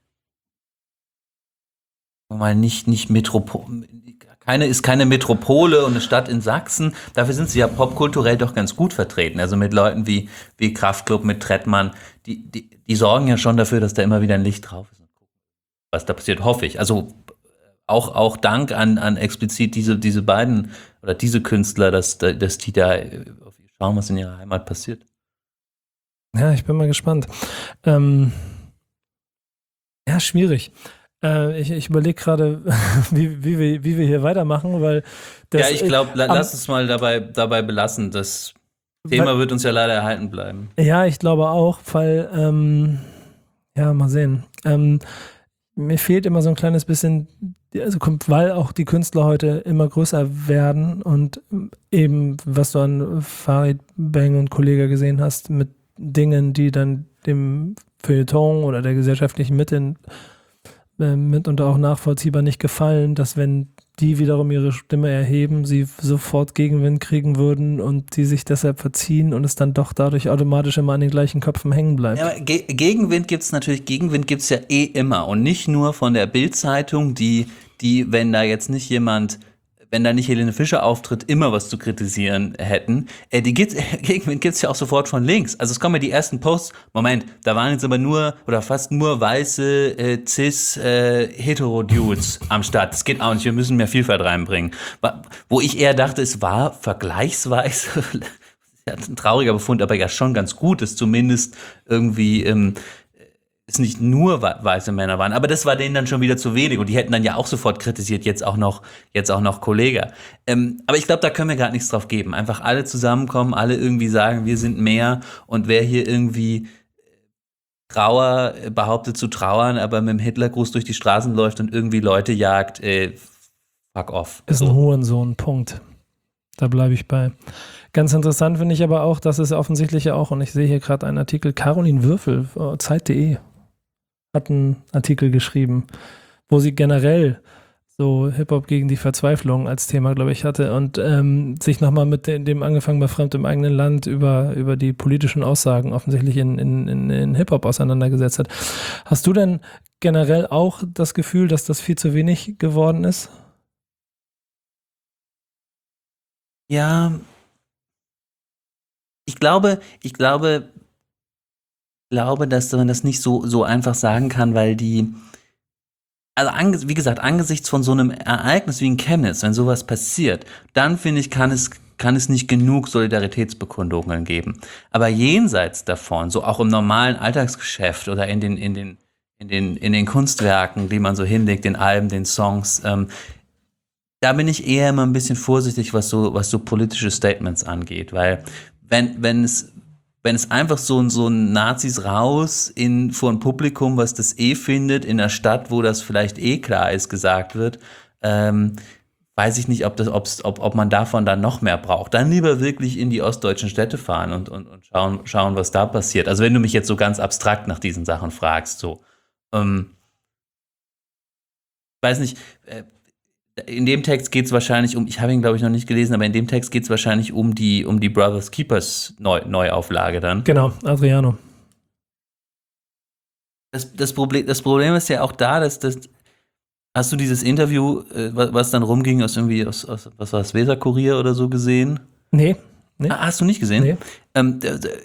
mal nicht, nicht Metropole, keine, ist keine Metropole und eine Stadt in Sachsen. Dafür sind sie ja popkulturell doch ganz gut vertreten. Also mit Leuten wie, wie Kraftklub, mit Trettmann, die, die, die sorgen ja schon dafür, dass da immer wieder ein Licht drauf ist. Was da passiert, hoffe ich. Also auch, auch Dank an, an explizit diese, diese beiden oder diese Künstler, dass, dass die da schauen, was in ihrer Heimat passiert. Ja, ich bin mal gespannt. Ähm, ja, schwierig. Äh, ich ich überlege gerade, wie, wie, wir, wie wir hier weitermachen, weil das, ja, ich glaube, la, am, lass es mal dabei, dabei belassen. Das Thema weil, wird uns ja leider erhalten bleiben. Ja, ich glaube auch, weil, ähm, ja, mal sehen. Ähm, mir fehlt immer so ein kleines bisschen, also kommt, weil auch die Künstler heute immer größer werden und eben, was du an Farid Bang und Kollega gesehen hast, mit Dingen, die dann dem Feuilleton oder der gesellschaftlichen Mitte mitunter auch nachvollziehbar nicht gefallen, dass wenn die wiederum ihre Stimme erheben, sie sofort Gegenwind kriegen würden und die sich deshalb verziehen und es dann doch dadurch automatisch immer an den gleichen Köpfen hängen bleibt. Ja, aber Ge- Gegenwind gibt's natürlich, Gegenwind gibt's ja eh immer und nicht nur von der Bild-Zeitung, die, die, wenn da jetzt nicht jemand, wenn da nicht Helene Fischer auftritt, immer was zu kritisieren hätten. Äh, die gibt's, Gegenwind gibt's ja auch sofort von links. Also es kommen ja die ersten Posts, Moment, da waren jetzt aber nur oder fast nur weiße, äh, cis, äh, hetero-Dudes am Start. Das geht auch nicht, wir müssen mehr Vielfalt reinbringen. Wo ich eher dachte, es war vergleichsweise, ein trauriger Befund, aber ja schon ganz gut, dass zumindest irgendwie ähm, es nicht nur weiße Männer waren, aber das war denen dann schon wieder zu wenig und die hätten dann ja auch sofort kritisiert, jetzt auch noch, jetzt auch noch Kollege. Ähm, aber ich glaube, da können wir gerade nichts drauf geben. Einfach alle zusammenkommen, alle irgendwie sagen, wir sind mehr und wer hier irgendwie Trauer behauptet zu trauern, aber mit dem Hitlergruß durch die Straßen läuft und irgendwie Leute jagt, äh, fuck off. Ist ein so. Hurensohn, Punkt. Da bleibe ich bei. Ganz interessant finde ich aber auch, dass es offensichtlich ja auch, und ich sehe hier gerade einen Artikel, Caroline Würfel, Zeit punkt de, hat einen Artikel geschrieben, wo sie generell so Hip-Hop gegen die Verzweiflung als Thema, glaube ich, hatte und ähm, sich nochmal mit de- dem angefangen bei Fremd im eigenen Land über, über die politischen Aussagen offensichtlich in, in, in, in Hip-Hop auseinandergesetzt hat. Hast du denn generell auch das Gefühl, dass das viel zu wenig geworden ist? Ja, ich glaube, ich glaube, glaube, dass man das nicht so, so einfach sagen kann, weil die, also ange, wie gesagt, angesichts von so einem Ereignis wie in Chemnitz, wenn sowas passiert, dann finde ich, kann es, kann es nicht genug Solidaritätsbekundungen geben. Aber jenseits davon, so auch im normalen Alltagsgeschäft oder in den, in den, in den, in den Kunstwerken, die man so hinlegt, den Alben, den Songs, ähm, da bin ich eher immer ein bisschen vorsichtig, was so, was so politische Statements angeht, weil wenn, wenn es, wenn es einfach so, so ein Nazis raus in, vor ein Publikum, was das eh findet, in einer Stadt, wo das vielleicht eh klar ist, gesagt wird, ähm, weiß ich nicht, ob, das, ob's, ob, ob man davon dann noch mehr braucht. Dann lieber wirklich in die ostdeutschen Städte fahren und, und, und schauen, schauen, was da passiert. Also wenn du mich jetzt so ganz abstrakt nach diesen Sachen fragst, so, ähm, weiß nicht, äh, in dem Text geht es wahrscheinlich um, ich habe ihn glaube ich noch nicht gelesen, aber in dem Text geht es wahrscheinlich um die, um die Brothers Keepers Neu, Neuauflage dann. Genau, Adriano. Das, das, Problem, das Problem ist ja auch da, dass das, hast du dieses Interview, äh, was, was dann rumging, aus irgendwie, aus, aus was war das, Weser-Kurier oder so gesehen? Nee. nee. Ah, hast du nicht gesehen? Nee. Ähm, der, der,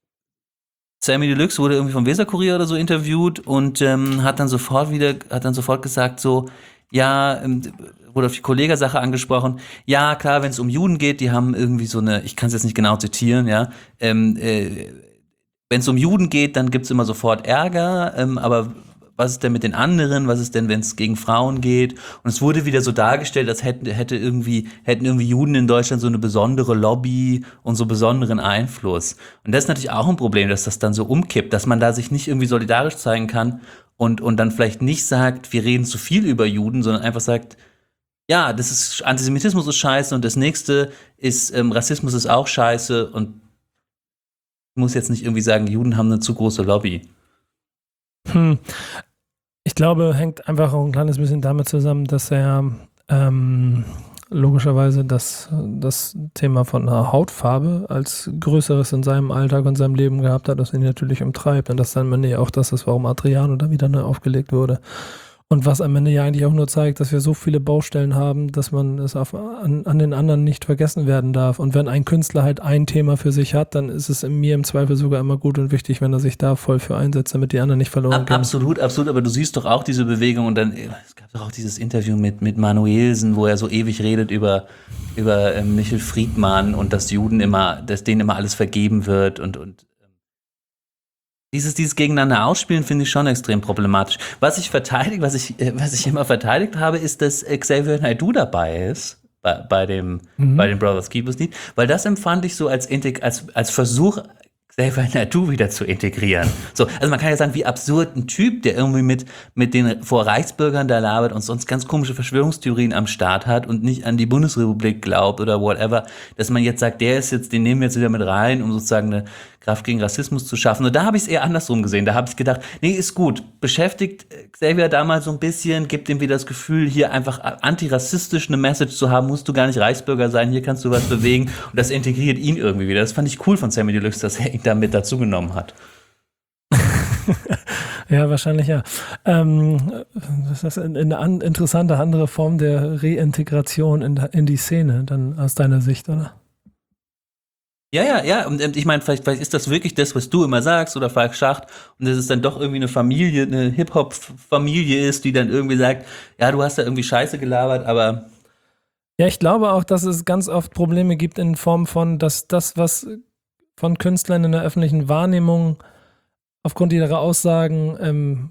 Sammy Deluxe wurde irgendwie vom Weser-Kurier oder so interviewt und ähm, hat dann sofort wieder, hat dann sofort gesagt so, ja, ähm, wurde auf die Kollega-Sache angesprochen. Ja, klar, wenn es um Juden geht, die haben irgendwie so eine, ich kann es jetzt nicht genau zitieren, ja, ähm, äh, wenn es um Juden geht, dann gibt es immer sofort Ärger, ähm, aber was ist denn mit den anderen? Was ist denn, wenn es gegen Frauen geht? Und es wurde wieder so dargestellt, als hätten, hätte irgendwie, hätten irgendwie Juden in Deutschland so eine besondere Lobby und so besonderen Einfluss. Und das ist natürlich auch ein Problem, dass das dann so umkippt, dass man da sich nicht irgendwie solidarisch zeigen kann und, und dann vielleicht nicht sagt, wir reden zu viel über Juden, sondern einfach sagt, ja, das ist, Antisemitismus ist scheiße und das nächste ist, ähm, Rassismus ist auch scheiße und ich muss jetzt nicht irgendwie sagen, Juden haben eine zu große Lobby. Hm. Ich glaube, hängt einfach auch ein kleines bisschen damit zusammen, dass er ähm, logischerweise das, das Thema von einer Hautfarbe als Größeres in seinem Alltag und seinem Leben gehabt hat, das ihn natürlich umtreibt. Und das dann am Ende ja auch das ist, warum Adriano da wieder neu aufgelegt wurde. Und was am Ende ja eigentlich auch nur zeigt, dass wir so viele Baustellen haben, dass man es auf, an, an den anderen nicht vergessen werden darf. Und wenn ein Künstler halt ein Thema für sich hat, dann ist es in mir im Zweifel sogar immer gut und wichtig, wenn er sich da voll für einsetzt, damit die anderen nicht verloren Ab, gehen. Absolut, absolut. Aber du siehst doch auch diese Bewegung und dann, es gab doch auch dieses Interview mit, mit Manuelsen, wo er so ewig redet über, über äh, Michel Friedmann und dass Juden immer, dass denen immer alles vergeben wird und, und Dieses, dieses Gegeneinander ausspielen finde ich schon extrem problematisch. Was ich verteidigt, was ich, was ich immer verteidigt habe, ist, dass Xavier Naidoo dabei ist bei, bei dem, mhm. bei den Brothers Keepers Lied, weil das empfand ich so als, als, als Versuch, Xavier Naidoo wieder zu integrieren. So, also man kann ja sagen, wie absurd ein Typ, der irgendwie mit, mit den vor Reichsbürgern da labert und sonst ganz komische Verschwörungstheorien am Start hat und nicht an die Bundesrepublik glaubt oder whatever, dass man jetzt sagt, der ist jetzt, den nehmen wir jetzt wieder mit rein, um sozusagen eine Kraft gegen Rassismus zu schaffen. Und da habe ich es eher andersrum gesehen. Da habe ich gedacht, nee, ist gut. Beschäftigt Xavier da mal so ein bisschen, gibt ihm wieder das Gefühl, hier einfach antirassistisch eine Message zu haben, musst du gar nicht Reichsbürger sein, hier kannst du was bewegen. Und das integriert ihn irgendwie wieder. Das fand ich cool von Sammy Deluxe, dass er ihn da mit dazu genommen hat. Ja, wahrscheinlich ja. Ähm, das ist eine, eine interessante andere Form der Reintegration in, in die Szene, dann aus deiner Sicht, oder? Ja, ja, ja. Und ich meine, vielleicht, vielleicht ist das wirklich das, was du immer sagst, oder Falk Schacht, und dass es dann doch irgendwie eine Familie, eine Hip-Hop-Familie ist, die dann irgendwie sagt, ja, du hast da irgendwie Scheiße gelabert, aber. Ja, ich glaube auch, dass es ganz oft Probleme gibt in Form von, dass das, was von Künstlern in der öffentlichen Wahrnehmung aufgrund ihrer Aussagen ähm,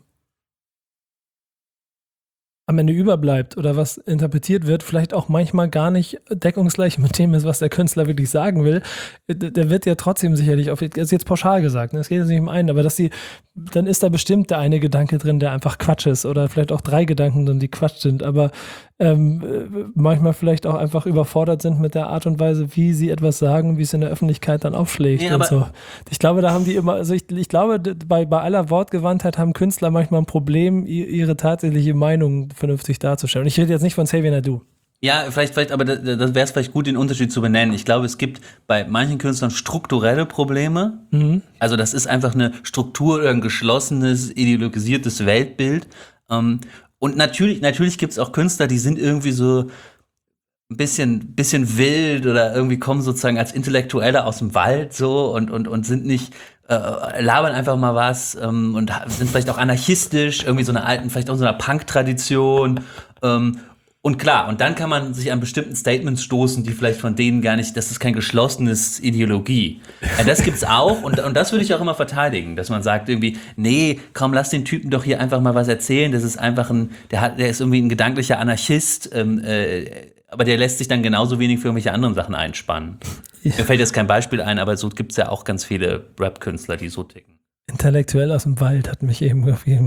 am Ende überbleibt oder was interpretiert wird, vielleicht auch manchmal gar nicht deckungsgleich mit dem ist, was der Künstler wirklich sagen will. Der wird ja trotzdem sicherlich, auf, das ist jetzt pauschal gesagt, ne? Es geht jetzt nicht um einen, aber dass die, dann ist da bestimmt der eine Gedanke drin, der einfach Quatsch ist oder vielleicht auch drei Gedanken drin, die Quatsch sind, aber ähm, äh, manchmal vielleicht auch einfach überfordert sind mit der Art und Weise, wie sie etwas sagen, wie es in der Öffentlichkeit dann aufschlägt Nee, und aber- so. Ich glaube, da haben die immer, also ich, ich glaube, d- bei, bei aller Wortgewandtheit haben Künstler manchmal ein Problem, i- ihre tatsächliche Meinung vernünftig darzustellen. Und ich rede jetzt nicht von Xavier Naidoo. Ja, vielleicht, vielleicht, aber das, das wäre es vielleicht gut, den Unterschied zu benennen. Ich glaube, es gibt bei manchen Künstlern strukturelle Probleme. Also das ist einfach eine Struktur oder ein geschlossenes, ideologisiertes Weltbild. Ähm, und natürlich, natürlich gibt es auch Künstler, die sind irgendwie so ein bisschen, bisschen wild oder irgendwie kommen sozusagen als Intellektuelle aus dem Wald so und, und, und sind nicht, äh, labern einfach mal was ähm, und ha- sind vielleicht auch anarchistisch, irgendwie so eine alten, vielleicht auch so einer Punk-Tradition. Ähm, und klar, und dann kann man sich an bestimmten Statements stoßen, die vielleicht von denen gar nicht, das ist kein geschlossenes Ideologie. Ja, das gibt's auch und, und das würde ich auch immer verteidigen, dass man sagt irgendwie, nee, komm, lass den Typen doch hier einfach mal was erzählen, das ist einfach ein, der hat, der ist irgendwie ein gedanklicher Anarchist, ähm, äh, aber der lässt sich dann genauso wenig für irgendwelche anderen Sachen einspannen. Ja. Mir fällt jetzt kein Beispiel ein, aber so gibt's ja auch ganz viele Rap-Künstler, die so ticken. Intellektuell aus dem Wald hat mich eben gegeben.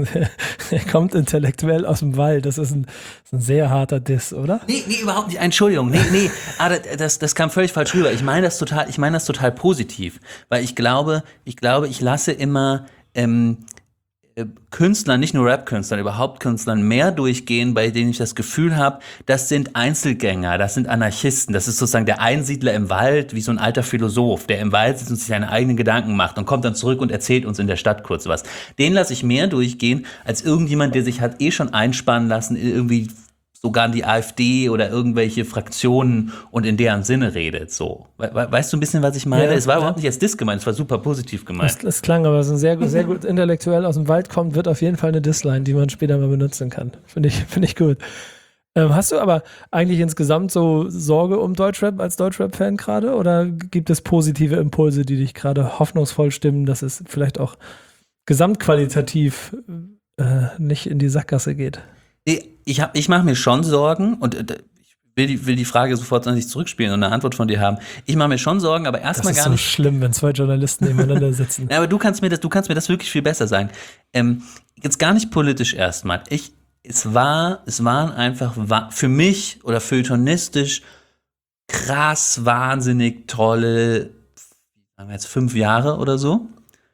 Er kommt intellektuell aus dem Wald. Das ist ein, das ist ein sehr harter Diss, oder? Nee, nee, überhaupt nicht. Entschuldigung. Nee, nee. Ah, das, das kam völlig falsch rüber. Ich meine das total, ich meine das total positiv. Weil ich glaube, ich glaube, ich lasse immer ähm, Künstlern, nicht nur Rap-Künstlern, überhaupt Künstlern mehr durchgehen, bei denen ich das Gefühl habe, das sind Einzelgänger, das sind Anarchisten, das ist sozusagen der Einsiedler im Wald, wie so ein alter Philosoph, der im Wald sitzt und sich seine eigenen Gedanken macht und kommt dann zurück und erzählt uns in der Stadt kurz was. Den lasse ich mehr durchgehen, als irgendjemand, der sich hat eh schon einspannen lassen, irgendwie sogar in die AfD oder irgendwelche Fraktionen und in deren Sinne redet. So. We- we- weißt du ein bisschen, was ich meine? Ja, es war ja. überhaupt nicht als Diss gemeint, es war super positiv gemeint. Das, das klang aber so sehr, gut- sehr gut intellektuell aus dem Wald kommt, wird auf jeden Fall eine Dissline, die man später mal benutzen kann. Finde ich, finde ich gut. Ähm, hast du aber eigentlich insgesamt so Sorge um Deutschrap als Deutschrap-Fan gerade? Oder gibt es positive Impulse, die dich gerade hoffnungsvoll stimmen, dass es vielleicht auch gesamtqualitativ äh, nicht in die Sackgasse geht? Nee, Ich, hab- ich mache mir schon Sorgen und äh, ich will die, will die Frage sofort an dich zurückspielen und eine Antwort von dir haben. Ich mache mir schon Sorgen, aber Das erstmal ist gar so nicht. schlimm, wenn zwei Journalisten nebeneinander sitzen. Ja, aber du kannst mir das, du kannst mir das wirklich viel besser sagen. Ähm, jetzt gar nicht politisch erstmal. Ich, es war, es waren einfach wa- für mich oder feuilletonistisch krass, wahnsinnig tolle, sagen wir jetzt fünf Jahre oder so.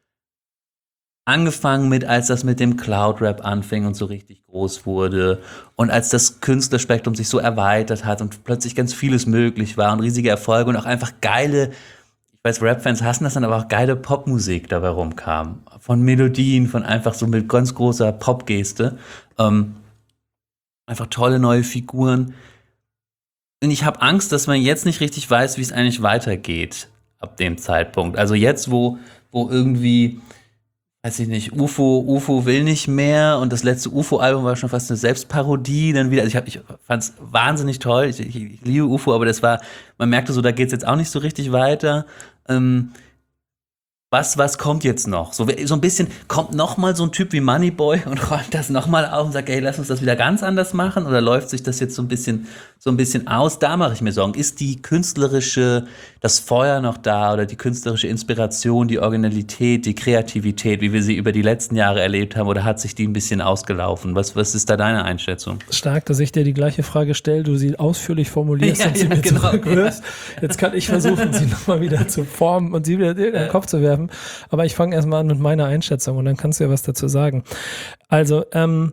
Angefangen mit, als das mit dem Cloud-Rap anfing und so richtig groß wurde und als das Künstlerspektrum sich so erweitert hat und plötzlich ganz vieles möglich war und riesige Erfolge und auch einfach geile, ich weiß, Rap-Fans hassen das dann, aber auch geile Popmusik dabei rumkam. Von Melodien, von einfach so mit ganz großer Popgeste. Ähm, einfach tolle neue Figuren. Und ich habe Angst, dass man jetzt nicht richtig weiß, wie es eigentlich weitergeht ab dem Zeitpunkt. Also jetzt, wo, wo irgendwie weiß ich nicht, U F O, U F O will nicht mehr und das letzte U F O-Album war schon fast eine Selbstparodie, dann wieder, also ich, hab, ich fand's wahnsinnig toll, ich, ich, ich liebe U F O, aber das war, man merkte so, da geht's jetzt auch nicht so richtig weiter. Ähm, was, was kommt jetzt noch? So, so ein bisschen, kommt noch mal so ein Typ wie Moneyboy und räumt das noch mal auf und sagt, ey, lass uns das wieder ganz anders machen oder läuft sich das jetzt so ein bisschen, so ein bisschen aus? Da mache ich mir Sorgen. Ist die künstlerische, das Feuer noch da oder die künstlerische Inspiration, die Originalität, die Kreativität, wie wir sie über die letzten Jahre erlebt haben oder hat sich die ein bisschen ausgelaufen? Was, was ist da deine Einschätzung? Stark, dass ich dir die gleiche Frage stelle, du sie ausführlich formulierst Ja, und sie ja, mir genau. zurückwirfst. Jetzt kann ich versuchen, sie nochmal wieder zu formen und sie wieder in den Kopf zu werfen. Aber ich fange erstmal an mit meiner Einschätzung und dann kannst du ja was dazu sagen. Also, ähm,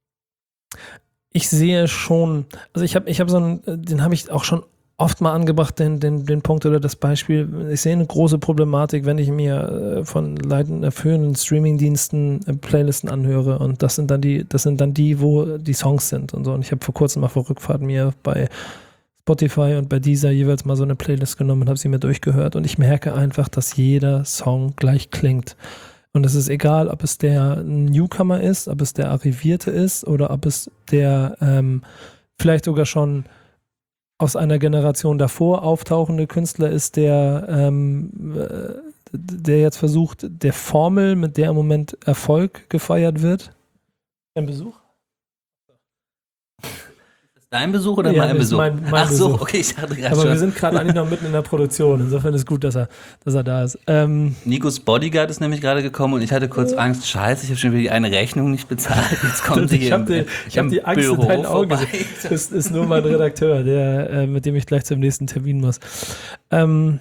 ich sehe schon, also ich habe ich hab so einen, den habe ich auch schon oft mal angebracht, den, den, den Punkt oder das Beispiel. Ich sehe eine große Problematik, wenn ich mir äh, von leitenden, führenden Streamingdiensten äh, Playlisten anhöre und das sind dann die, das sind dann die, wo die Songs sind und so. Und ich habe vor kurzem mal vor Rückfahrt mir bei Spotify und bei Deezer jeweils mal so eine Playlist genommen und habe sie mir durchgehört und ich merke einfach, dass jeder Song gleich klingt. Und es ist egal, ob es der Newcomer ist, ob es der Arrivierte ist oder ob es der ähm, vielleicht sogar schon aus einer Generation davor auftauchende Künstler ist, der, ähm, äh, der jetzt versucht, der Formel, mit der im Moment Erfolg gefeiert wird. Ein Besuch? Dein Besuch oder Ja, mein das ist Besuch? mein- mein Ach so, Besuch. okay, ich dachte gerade Aber schon. wir sind gerade eigentlich noch mitten in der Produktion. Insofern ist gut, dass er, dass er da ist. Ähm, Nikos Bodyguard ist nämlich gerade gekommen und ich hatte kurz Angst, scheiße, ich habe schon wieder die eine Rechnung nicht bezahlt. Jetzt kommt sie ich hier habe im, die, ich hab im die Angst in Büro deinen Augen vorbei. gesehen. Das ist nur mein Redakteur, der, äh, mit dem ich gleich zum nächsten Termin muss. Ähm,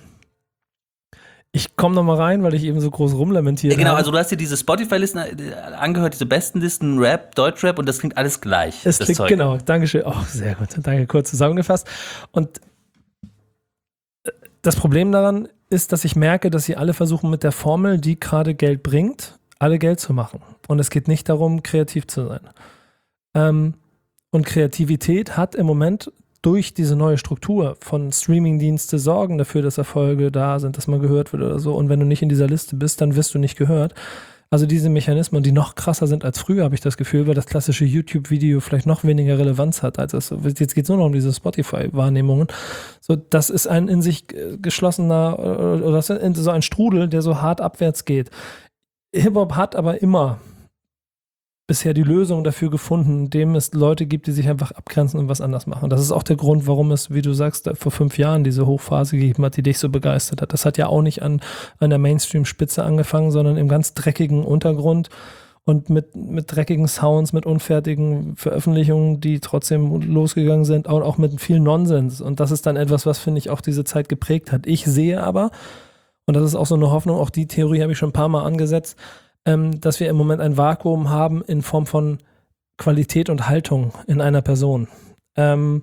ich komme noch mal rein, weil ich eben so groß rumlamentiert Ja, genau, habe. also du hast dir diese Spotify-Listen äh, angehört, diese besten Listen, Rap, Deutschrap und das klingt alles gleich. Es das klingt, Zeug. genau, Dankeschön. Oh, sehr gut, danke, kurz zusammengefasst. Und äh, das Problem daran ist, dass ich merke, dass sie alle versuchen, mit der Formel, die gerade Geld bringt, alle Geld zu machen. Und es geht nicht darum, kreativ zu sein. Ähm, und Kreativität hat im Moment durch diese neue Struktur von Streamingdienste sorgen dafür, dass Erfolge da sind, dass man gehört wird oder so. Und wenn du nicht in dieser Liste bist, dann wirst du nicht gehört. Also diese Mechanismen, die noch krasser sind als früher, habe ich das Gefühl, weil das klassische YouTube-Video vielleicht noch weniger Relevanz hat. Als es, jetzt geht es nur noch um diese Spotify-Wahrnehmungen. So, das ist ein in sich geschlossener, oder das ist so ein Strudel, der so hart abwärts geht. Hip-Hop hat aber immer bisher die Lösung dafür gefunden, indem es Leute gibt, die sich einfach abgrenzen und was anders machen. Das ist auch der Grund, warum es, wie du sagst, vor fünf Jahren diese Hochphase gegeben hat, die dich so begeistert hat. Das hat ja auch nicht an, an der Mainstream-Spitze angefangen, sondern im ganz dreckigen Untergrund und mit, mit dreckigen Sounds, mit unfertigen Veröffentlichungen, die trotzdem losgegangen sind, und auch mit viel Nonsens. Und das ist dann etwas, was, finde ich, auch diese Zeit geprägt hat. Ich sehe aber, und das ist auch so eine Hoffnung, auch die Theorie habe ich schon ein paar Mal angesetzt, dass wir im Moment ein Vakuum haben in Form von Qualität und Haltung in einer Person. Ähm,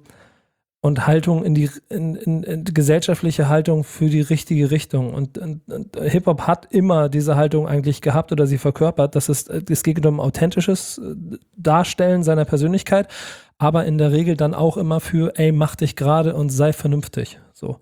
und Haltung in die in, in, in gesellschaftliche Haltung für die richtige Richtung. Und, und, und Hip-Hop hat immer diese Haltung eigentlich gehabt oder sie verkörpert. Das ist, es geht um authentisches Darstellen seiner Persönlichkeit, aber in der Regel dann auch immer für, ey, mach dich gerade und sei vernünftig. So.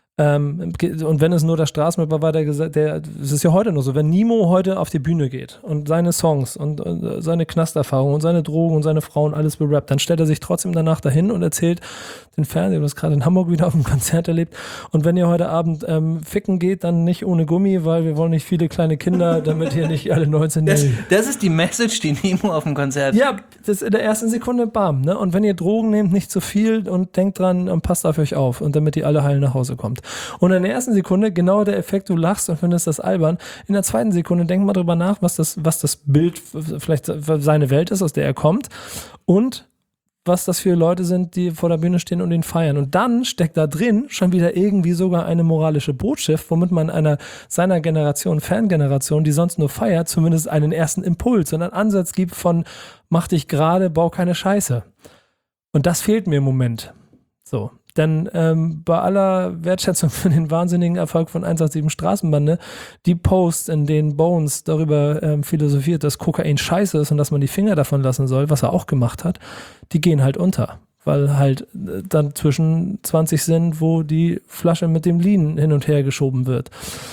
Ähm, und wenn es nur der Straßenrapper war, der gesagt, der, es ist ja heute nur so, wenn Nimo heute auf die Bühne geht und seine Songs und, und seine Knasterfahrungen und seine Drogen und seine Frauen alles berappt, dann stellt er sich trotzdem danach dahin und erzählt den Fernsehen, das gerade in Hamburg wieder auf dem Konzert erlebt. Und wenn ihr heute Abend ähm, ficken geht, dann nicht ohne Gummi, weil wir wollen nicht viele kleine Kinder, damit hier nicht alle neunzehn Das, das ist die Message, die Nimo auf dem Konzert. Ja, das ist in der ersten Sekunde bam, ne? Und wenn ihr Drogen nehmt, nicht zu viel und denkt dran und passt auf euch auf und damit ihr alle heil nach Hause kommt. Und in der ersten Sekunde genau der Effekt, du lachst und findest das albern. In der zweiten Sekunde denk mal drüber nach, was das, was das Bild vielleicht seine Welt ist, aus der er kommt und was das für Leute sind, die vor der Bühne stehen und ihn feiern. Und dann steckt da drin schon wieder irgendwie sogar eine moralische Botschaft, womit man einer seiner Generation, Fangeneration, die sonst nur feiert, zumindest einen ersten Impuls und einen Ansatz gibt von mach dich gerade, bau keine Scheiße. Und das fehlt mir im Moment. So. Denn ähm, bei aller Wertschätzung für den wahnsinnigen Erfolg von eins acht sieben Straßenbande, die Posts, in denen Bones darüber ähm, philosophiert, dass Kokain scheiße ist und dass man die Finger davon lassen soll, was er auch gemacht hat, die gehen halt unter. Weil halt äh, dann zwischen zwanzig sind, wo die Flasche mit dem Lean hin und her geschoben wird.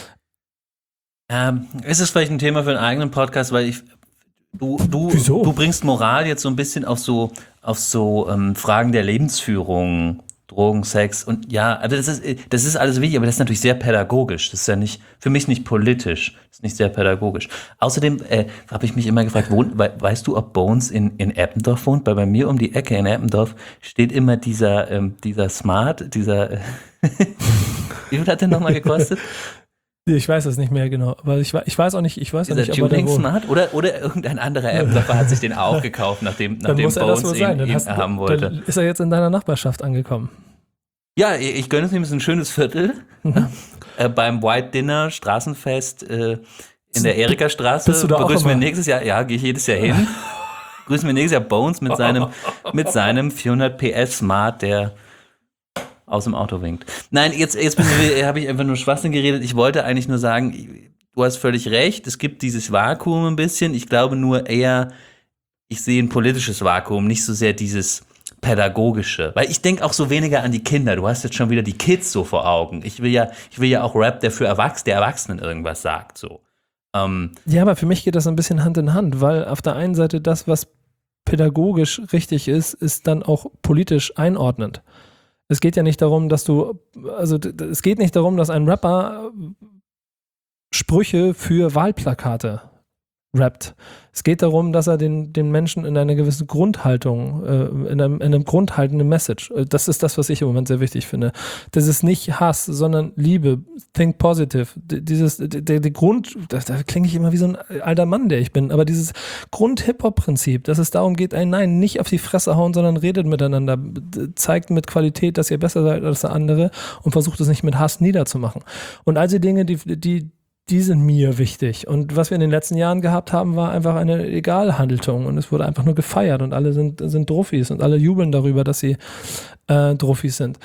Ähm, ist es vielleicht ein Thema für einen eigenen Podcast, weil ich Du, du, Wieso? du bringst Moral jetzt so ein bisschen auf so, auf so ähm, Fragen der Lebensführung, Drogen, Sex und ja, also das ist, das ist alles wichtig, aber das ist natürlich sehr pädagogisch. Das ist ja nicht, für mich nicht politisch, das ist nicht sehr pädagogisch. Außerdem äh, habe ich mich immer gefragt, wo, we, weißt du, ob Bones in, in Eppendorf wohnt? Weil bei mir um die Ecke in Eppendorf steht immer dieser, ähm, dieser Smart, dieser, äh, wie viel hat der nochmal gekostet? Ich weiß es nicht mehr genau, aber ich, ich weiß auch nicht, ich weiß auch Dieser nicht, ob er Tuning da wohnt. Smart oder, oder irgendein anderer Eppendorfer hat sich den auch gekauft, nachdem, Dann nachdem muss er das Bones wohl sein. ihn, Dann, ihn hast, haben wollte. dann ist er jetzt in deiner Nachbarschaft angekommen. Ja, ich, ich gönne es ihm, es ist ein schönes Viertel. Mhm. Äh, beim White Dinner, Straßenfest äh, in der Erika-Straße. Bist du da auch begrüßen wir immer? nächstes Jahr, ja, gehe ich jedes Jahr hin. Grüßen wir nächstes Jahr Bones mit seinem, mit seinem vierhundert P S Smart, der aus dem Auto winkt. Nein, jetzt, jetzt habe ich einfach nur Schwachsinn geredet. Ich wollte eigentlich nur sagen, du hast völlig recht, es gibt dieses Vakuum ein bisschen. Ich glaube nur eher, ich sehe ein politisches Vakuum, nicht so sehr dieses pädagogische. Weil ich denke auch so weniger an die Kinder. Du hast jetzt schon wieder die Kids so vor Augen. Ich will ja, ich will ja auch Rap, der für Erwachsene, der Erwachsenen irgendwas sagt. So. Ähm, Ja, aber für mich geht das ein bisschen Hand in Hand, weil auf der einen Seite das, was pädagogisch richtig ist, ist dann auch politisch einordnend. Es geht ja nicht darum, dass du, also es geht nicht darum, dass ein Rapper Sprüche für Wahlplakate rappt. Es geht darum, dass er den, den Menschen in einer gewissen Grundhaltung, äh, in, einem, in einem grundhaltenden Message, äh, das ist das, was ich im Moment sehr wichtig finde. Das ist nicht Hass, sondern Liebe, think positive. D- dieses, der, der Grund, da, da klinge ich immer wie so ein alter Mann, der ich bin, aber dieses Grund-Hip-Hop-Prinzip, dass es darum geht, ein Nein, nicht auf die Fresse hauen, sondern redet miteinander, d- zeigt mit Qualität, dass ihr besser seid als der andere und versucht es nicht mit Hass niederzumachen. Und all die Dinge, die, die die sind mir wichtig. Und was wir in den letzten Jahren gehabt haben, war einfach eine Egalhandlung und es wurde einfach nur gefeiert und alle sind, sind Druffis und alle jubeln darüber, dass sie äh, Druffis sind.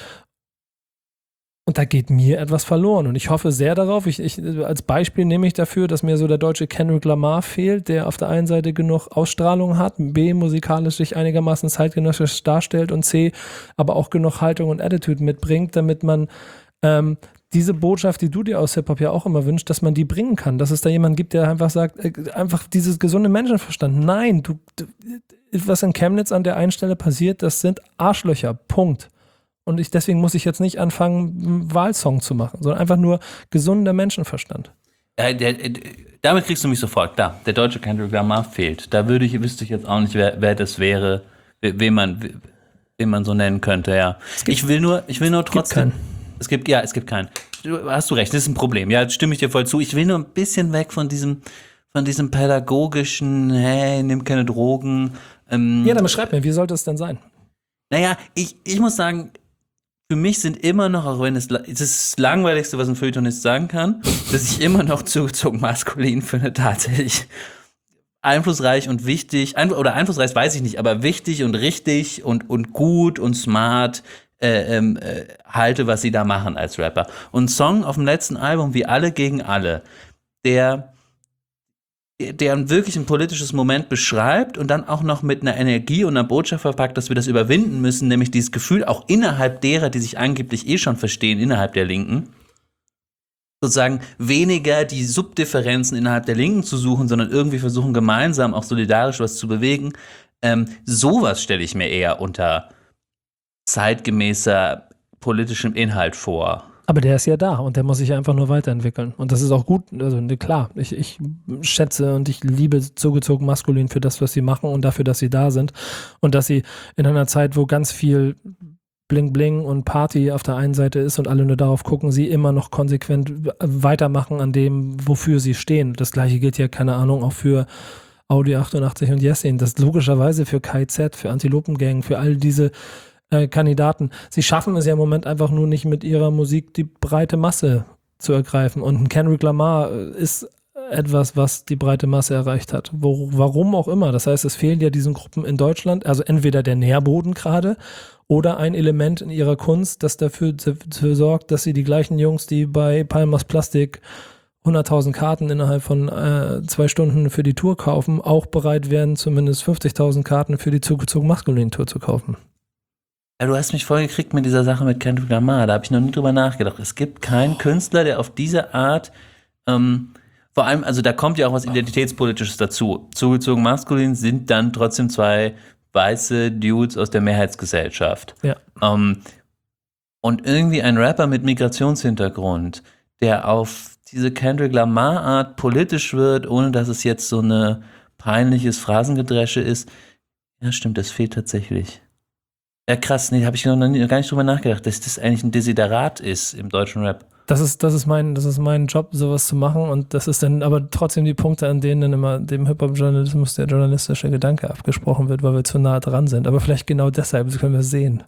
Und da geht mir etwas verloren und ich hoffe sehr darauf, ich, ich, als Beispiel nehme ich dafür, dass mir so der deutsche Kendrick Lamar fehlt, der auf der einen Seite genug Ausstrahlung hat, B, musikalisch sich einigermaßen zeitgenössisch darstellt und C, aber auch genug Haltung und Attitude mitbringt, damit man ähm, diese Botschaft, die du dir aus Hip-Hop ja auch immer wünschst, dass man die bringen kann, dass es da jemanden gibt, der einfach sagt, äh, einfach dieses gesunde Menschenverstand. Nein, du, du, was in Chemnitz an der einen Stelle passiert, das sind Arschlöcher, Punkt. Und ich, deswegen muss ich jetzt nicht anfangen, einen Wahlsong zu machen, sondern einfach nur gesunder Menschenverstand. Ja, der, der, damit kriegst du mich sofort, klar, der deutsche Kendrick Lamar fehlt. Da würde ich, wüsste ich jetzt auch nicht, wer, wer das wäre, wen man, wen man so nennen könnte, ja. Gibt, ich will nur, ich will nur trotzdem... Gibt Es gibt, ja, es gibt keinen. Du, hast du recht, das ist ein Problem. Ja, stimme ich dir voll zu. Ich will nur ein bisschen weg von diesem, von diesem pädagogischen, hey, nimm keine Drogen. Ähm, ja, dann beschreib mir, wie sollte es denn sein? Naja, ich, ich muss sagen, für mich sind immer noch, auch wenn es, es ist das Langweiligste, was ein Feuilletonist sagen kann, dass ich immer noch zugezogen maskulin finde, tatsächlich einflussreich und wichtig, ein, oder einflussreich weiß ich nicht, aber wichtig und richtig und, und gut und smart Äh, äh, halte, was sie da machen als Rapper. Und ein Song auf dem letzten Album, wie Alle gegen Alle, der, der ein wirklich ein politisches Moment beschreibt und dann auch noch mit einer Energie und einer Botschaft verpackt, dass wir das überwinden müssen, nämlich dieses Gefühl auch innerhalb derer, die sich angeblich eh schon verstehen, innerhalb der Linken, sozusagen weniger die Subdifferenzen innerhalb der Linken zu suchen, sondern irgendwie versuchen, gemeinsam auch solidarisch was zu bewegen. Ähm, sowas stelle ich mir eher unter zeitgemäßer politischem Inhalt vor. Aber der ist ja da und der muss sich einfach nur weiterentwickeln. Und das ist auch gut, also ne, klar, ich, ich schätze und ich liebe zugezogen maskulin für das, was sie machen und dafür, dass sie da sind. Und dass sie in einer Zeit, wo ganz viel Bling Bling und Party auf der einen Seite ist und alle nur darauf gucken, sie immer noch konsequent weitermachen an dem, wofür sie stehen. Das gleiche gilt ja, keine Ahnung, auch für Audi achtundachtzig und Jessin. Das logischerweise für K Z, für Antilopengang, für all diese Kandidaten. Sie schaffen es ja im Moment einfach nur nicht mit ihrer Musik die breite Masse zu ergreifen. Und ein Kendrick Lamar ist etwas, was die breite Masse erreicht hat. Wo, warum auch immer. Das heißt, es fehlen ja diesen Gruppen in Deutschland, also entweder der Nährboden gerade oder ein Element in ihrer Kunst, das dafür, dafür sorgt, dass sie die gleichen Jungs, die bei Palmas Plastik hunderttausend Karten innerhalb von äh, zwei Stunden für die Tour kaufen, auch bereit wären, zumindest fünfzigtausend Karten für die zugezogen maskulinen Tour zu kaufen. Ja, du hast mich voll gekriegt mit dieser Sache mit Kendrick Lamar, da habe ich noch nie drüber nachgedacht. Es gibt keinen Künstler, der auf diese Art, ähm, vor allem, also da kommt ja auch was Identitätspolitisches dazu. Zugezogen maskulin sind dann trotzdem zwei weiße Dudes aus der Mehrheitsgesellschaft. Ja. Ähm, und irgendwie ein Rapper mit Migrationshintergrund, der auf diese Kendrick Lamar-Art politisch wird, ohne dass es jetzt so eine peinliches Phrasengedresche ist. Ja, stimmt, das fehlt tatsächlich. Ja, krass, nee, habe ich noch nie, gar nicht drüber nachgedacht, dass das eigentlich ein Desiderat ist im deutschen Rap. Das ist, das ist mein, das ist mein Job, sowas zu machen und das ist dann aber trotzdem die Punkte, an denen dann immer dem Hip-Hop-Journalismus der journalistische Gedanke abgesprochen wird, weil wir zu nah dran sind. Aber vielleicht genau deshalb, das können wir sehen.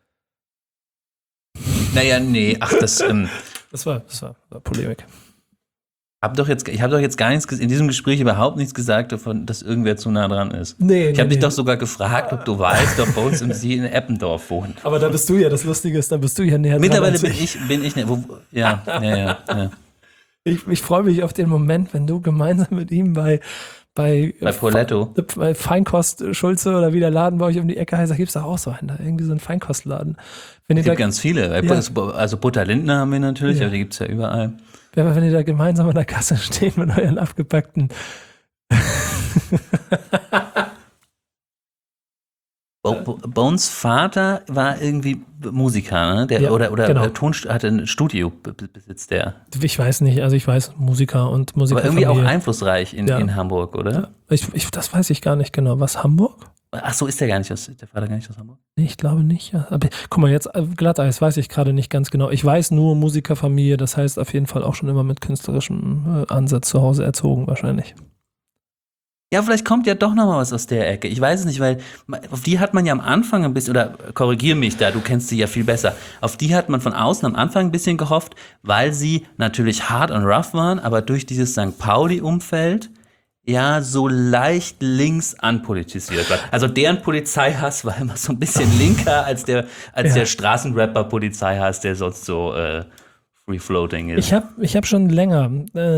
Naja, nee, ach, das, ähm, das war, das war, war Polemik. Hab doch jetzt, ich habe doch jetzt gar nichts, in diesem Gespräch überhaupt nichts gesagt davon, dass irgendwer zu nah dran ist. Nee, ich habe nee, dich nee. doch sogar gefragt, ob du weißt, ob bei uns im See in Eppendorf wohnt. Aber da bist du ja, das Lustige ist, da bist du ja näher Mittlerweile dran. bin ich, bin ich, ne, wo, ja, ja, ja, ja. Ich, ich freue mich auf den Moment, wenn du gemeinsam mit ihm bei bei, bei Poletto. Bei Feinkost Schulze oder wie der Laden bei euch um die Ecke heißt, da gibt es auch so einen, da irgendwie so einen Feinkostladen. Wenn Es ihr gibt da, ganz viele. Ja. Also Butter Lindner haben wir natürlich, Ja. aber die gibt es ja überall. wenn ihr da gemeinsam an der Kasse steht mit euren abgepackten Bo- Bones Vater war irgendwie Musiker, ne? Der, Ja, oder oder genau. Tonst- hatte ein Studio, be- besitzt der. Ich weiß nicht, also ich weiß Musiker und Musiker. Aber irgendwie auch einflussreich in, Ja. in Hamburg, oder? Ja, ich, ich, das weiß ich gar nicht genau. Was, Hamburg? Ach so, ist der gar nicht aus, der Vater gar nicht aus Hamburg? Nee, ich glaube nicht. Ja. Aber guck mal, jetzt äh, Glatteis weiß ich gerade nicht ganz genau. Ich weiß nur Musikerfamilie, das heißt auf jeden Fall auch schon immer mit künstlerischem äh, Ansatz zu Hause erzogen wahrscheinlich. Ja, vielleicht kommt ja doch noch mal was aus der Ecke. Ich weiß es nicht, weil auf die hat man ja am Anfang ein bisschen, oder korrigier mich da, du kennst sie ja viel besser. Auf die hat man von außen am Anfang ein bisschen gehofft, weil sie natürlich hart und rough waren, aber durch dieses Sankt Pauli-Umfeld ja so leicht links anpolitisiert war. Also deren Polizeihass war immer so ein bisschen linker als der, als Ja. der Straßenrapper-Polizeihass, der sonst so äh, free-floating ist. Ich habe ich hab schon länger äh,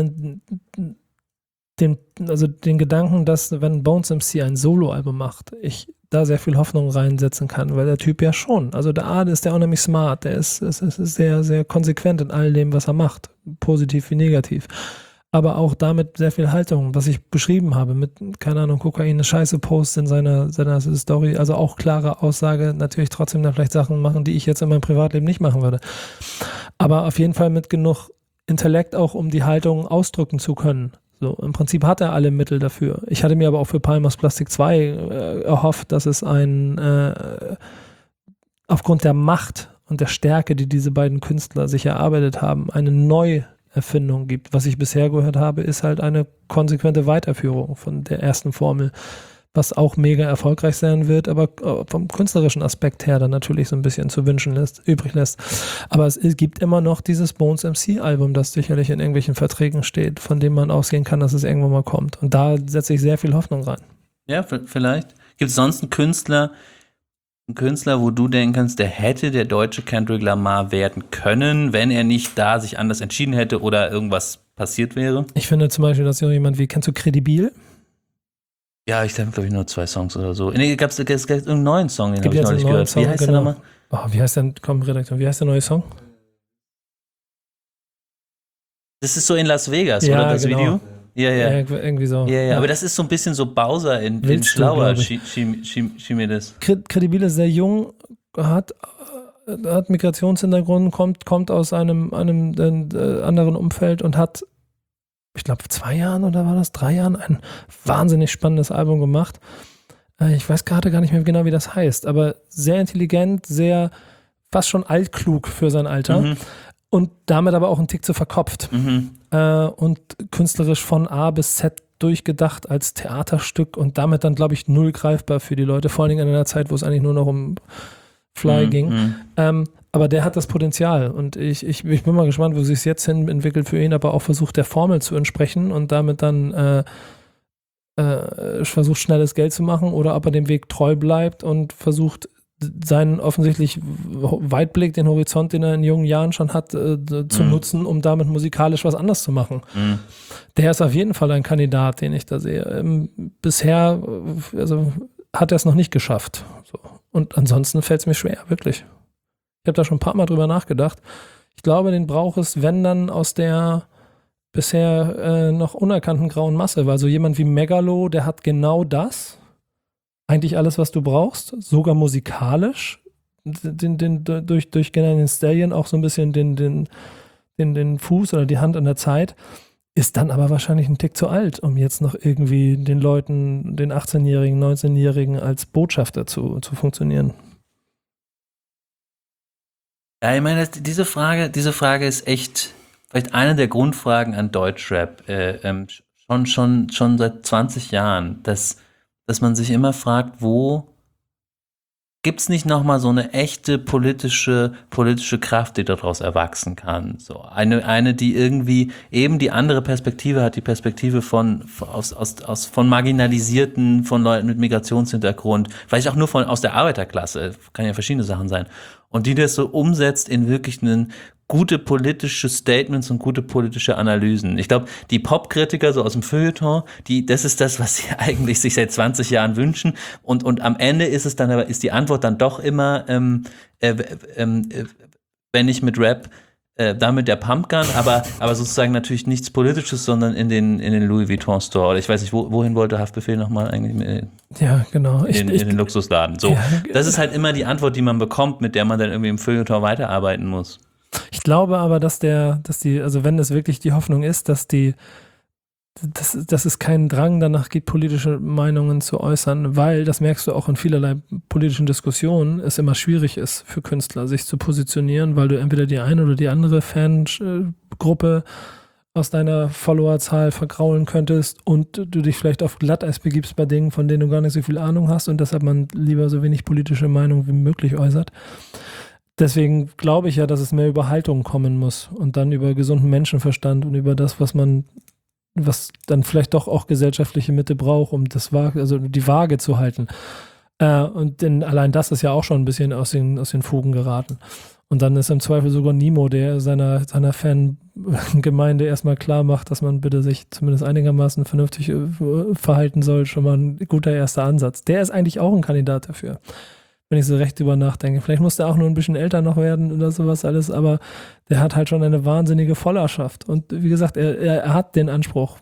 den, also den Gedanken, dass wenn Bones M C ein Soloalbum macht, ich da sehr viel Hoffnung reinsetzen kann, weil der Typ ja schon, also der A, ist der unheimlich smart, der ist, ist, ist sehr, sehr konsequent in all dem, was er macht, positiv wie negativ. Aber auch damit sehr viel Haltung, was ich beschrieben habe, mit, keine Ahnung, Kokain, eine scheiße Post in seiner, seiner Story, also auch klare Aussage, natürlich trotzdem da vielleicht Sachen machen, die ich jetzt in meinem Privatleben nicht machen würde. Aber auf jeden Fall mit genug Intellekt auch, um die Haltung ausdrücken zu können. So, im Prinzip hat er alle Mittel dafür. Ich hatte mir aber auch für Palmas Plastik zwei äh, erhofft, dass es ein äh, aufgrund der Macht und der Stärke, die diese beiden Künstler sich erarbeitet haben, eine Neuerfindung gibt. Was ich bisher gehört habe, ist halt eine konsequente Weiterführung von der ersten Formel, was auch mega erfolgreich sein wird, aber vom künstlerischen Aspekt her dann natürlich so ein bisschen zu wünschen lässt, übrig lässt. Aber es gibt immer noch dieses Bones M C-Album, das sicherlich in irgendwelchen Verträgen steht, von dem man ausgehen kann, dass es irgendwann mal kommt. Und da setze ich sehr viel Hoffnung rein. Ja, v- vielleicht. Gibt es sonst einen Künstler, einen Künstler, wo du denken kannst, der hätte der deutsche Kendrick Lamar werden können, wenn er nicht da sich anders entschieden hätte oder irgendwas passiert wäre? Ich finde zum Beispiel, dass so jemand wie, kennst du Credibil? Ja, ich habe, glaube ich, nur zwei Songs oder so. Nee, gab es irgendeinen neuen Song, den habe Gibt ich jetzt neulich einen neuen gehört. Song, Wie heißt genau. der nochmal? Oh, wie heißt denn, komm, Redaktion, wie heißt der neue Song? Das ist so in Las Vegas, Ja, oder das genau. Video? Ja, ja. Ja, irgendwie so. Ja, ja, aber das ist so ein bisschen so Bowser in, in Willst du, Schlauer, glaub ich. schien, schien, schien, schien mir das. Credibil ist sehr jung, hat, äh, hat Migrationshintergrund, kommt, kommt aus einem, einem äh, anderen Umfeld und hat, ich glaube, zwei Jahren oder war das, drei Jahren, ein wahnsinnig spannendes Album gemacht. Äh, ich weiß gerade gar nicht mehr genau, wie das heißt, aber sehr intelligent, sehr fast schon altklug für sein Alter Mhm. und damit aber auch einen Tick zu verkopft. Mhm. Äh, und künstlerisch von A bis Z durchgedacht als Theaterstück und damit dann, glaube ich, null greifbar für die Leute, vor allen Dingen in einer Zeit, wo es eigentlich nur noch um Fly Mhm. ging. Mhm. Ähm, aber der hat das Potenzial und ich, ich, ich bin mal gespannt, wo sich es jetzt hin entwickelt für ihn, aber auch versucht, der Formel zu entsprechen und damit dann äh, äh, versucht, schnelles Geld zu machen oder ob er dem Weg treu bleibt und versucht, seinen offensichtlich Weitblick, den Horizont, den er in jungen Jahren schon hat, äh, zu Mhm. nutzen, um damit musikalisch was anderes zu machen. Mhm. Der ist auf jeden Fall ein Kandidat, den ich da sehe. Ähm, bisher äh, also, hat er es noch nicht geschafft. So. Und ansonsten fällt es mir schwer, wirklich. Ich habe da schon ein paar Mal drüber nachgedacht. Ich glaube, den braucht es, wenn dann aus der bisher äh, noch unerkannten grauen Masse, weil so jemand wie Megalo, der hat genau das. Eigentlich alles, was du brauchst, sogar musikalisch. Den, den, den, durch, durch den Stallion auch so ein bisschen den, den, den, den Fuß oder die Hand an der Zeit. Ist dann aber wahrscheinlich ein Tick zu alt, um jetzt noch irgendwie den Leuten, den achtzehnjährigen, neunzehnjährigen als Botschafter zu, zu funktionieren. Ja, ich meine, das- diese Frage, diese Frage ist echt vielleicht eine der Grundfragen an Deutschrap, äh, ähm, schon, schon, schon seit zwanzig Jahren, dass, dass man sich immer fragt, wo gibt es nicht nochmal so eine echte politische, politische Kraft, die daraus erwachsen kann? So eine, eine, die irgendwie eben die andere Perspektive hat, die Perspektive von, von, aus, aus, aus, von Marginalisierten, von Leuten mit Migrationshintergrund, vielleicht auch nur von, aus der Arbeiterklasse, kann ja verschiedene Sachen sein. Und die das so umsetzt in wirklich einen gute politische Statements und gute politische Analysen. Ich glaube, die Popkritiker so aus dem Feuilleton, die, das ist das, was sie eigentlich sich seit zwanzig Jahren wünschen. Und, und am Ende ist es dann aber, ist die Antwort dann doch immer, ähm, äh, äh, äh, wenn ich mit Rap äh, damit der Pumpgun, aber, aber sozusagen natürlich nichts Politisches, sondern in den, in den Louis Vuitton Store. Oder ich weiß nicht, wo, wohin wollte Haftbefehl nochmal eigentlich? Ja, genau. In, Ich, in ich, den Luxusladen. So, ja, das ist halt immer die Antwort, die man bekommt, mit der man dann irgendwie im Feuilleton weiterarbeiten muss. Ich glaube aber, dass der, dass die, also wenn es wirklich die Hoffnung ist, dass die, dass, dass es keinen Drang danach gibt, politische Meinungen zu äußern, weil, das merkst du auch in vielerlei politischen Diskussionen, es immer schwierig ist für Künstler, sich zu positionieren, weil du entweder die eine oder die andere Fangruppe aus deiner Followerzahl vergraulen könntest und du dich vielleicht auf Glatteis begibst bei Dingen, von denen du gar nicht so viel Ahnung hast und deshalb man lieber so wenig politische Meinung wie möglich äußert. Deswegen glaube ich ja, dass es mehr über Haltung kommen muss und dann über gesunden Menschenverstand und über das, was man, was dann vielleicht doch auch gesellschaftliche Mitte braucht, um das Waage, also die Waage zu halten. Äh, und denn allein das ist ja auch schon ein bisschen aus den, aus den Fugen geraten. Und dann ist im Zweifel sogar Nimo, der seiner, seiner Fangemeinde erstmal klar macht, dass man bitte sich zumindest einigermaßen vernünftig äh, verhalten soll, schon mal ein guter erster Ansatz. Der ist eigentlich auch ein Kandidat dafür, wenn ich so recht drüber nachdenke. Vielleicht muss der auch nur ein bisschen älter noch werden oder sowas alles, aber der hat halt schon eine wahnsinnige Followerschaft. Und wie gesagt, er, er hat den Anspruch,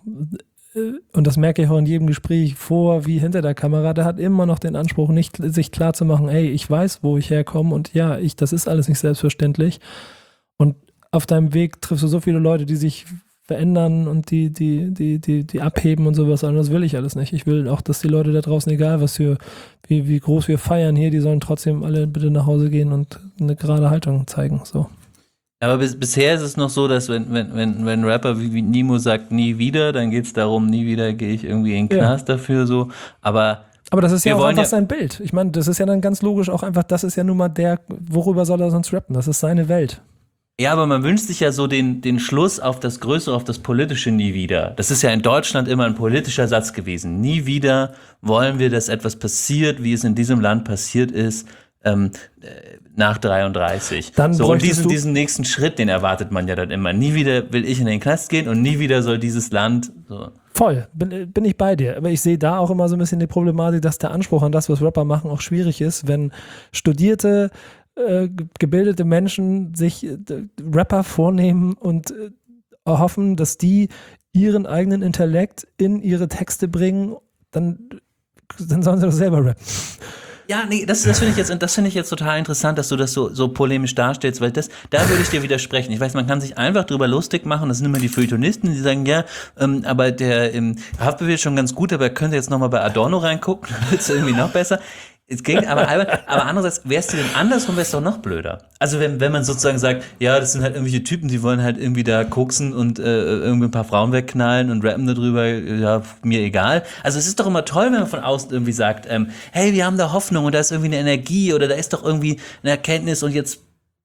und das merke ich auch in jedem Gespräch vor wie hinter der Kamera, der hat immer noch den Anspruch, nicht sich klar zu machen, ey, ich weiß, wo ich herkomme und ja, ich, das ist alles nicht selbstverständlich. Und auf deinem Weg triffst du so viele Leute, die sich verändern und die, die, die, die, die abheben und sowas. Und das will ich alles nicht. Ich will auch, dass die Leute da draußen, egal was wir, wie, wie groß wir feiern hier, die sollen trotzdem alle bitte nach Hause gehen und eine gerade Haltung zeigen. So. Aber bis, bisher ist es noch so, dass wenn, wenn, wenn, wenn ein Rapper wie, wie Nimo sagt, nie wieder, dann geht es darum, nie wieder gehe ich irgendwie in den Knast ja. dafür so. Aber Aber das ist ja auch einfach ja sein Bild. Ich meine, das ist ja dann ganz logisch auch einfach, das ist ja nun mal der, worüber soll er sonst rappen? Das ist seine Welt. Ja, aber man wünscht sich ja so den, den Schluss auf das Größere, auf das Politische nie wieder. Das ist ja in Deutschland immer ein politischer Satz gewesen. Nie wieder wollen wir, dass etwas passiert, wie es in diesem Land passiert ist, ähm, nach dreiunddreißig. Dann so, und diesen, du diesen nächsten Schritt, den erwartet man ja dann immer. Nie wieder will ich in den Knast gehen und nie wieder soll dieses Land so. Voll, bin, bin ich bei dir. Aber ich sehe da auch immer so ein bisschen die Problematik, dass der Anspruch an das, was Rapper machen, auch schwierig ist, wenn studierte Äh, gebildete Menschen sich äh, Rapper vornehmen und äh, erhoffen, dass die ihren eigenen Intellekt in ihre Texte bringen, dann, dann sollen sie doch selber rappen. Ja, nee, das, das finde ich jetzt, das finde ich jetzt total interessant, dass du das so, so polemisch darstellst, weil das, da würde ich dir widersprechen. Ich weiß, man kann sich einfach drüber lustig machen, das sind immer die Feuilletonisten, die sagen, ja, ähm, aber der ähm, Haftbefehl ist schon ganz gut, aber er könnte jetzt nochmal bei Adorno reingucken, dann wird es irgendwie noch besser. Es ging, aber, aber andererseits, wärst du denn andersrum, wär's doch noch blöder. Also wenn, wenn man sozusagen sagt, ja, das sind halt irgendwelche Typen, die wollen halt irgendwie da koksen und äh, irgendwie ein paar Frauen wegknallen und rappen darüber, ja, mir egal. Also es ist doch immer toll, wenn man von außen irgendwie sagt, ähm, hey, wir haben da Hoffnung und da ist irgendwie eine Energie oder da ist doch irgendwie eine Erkenntnis und jetzt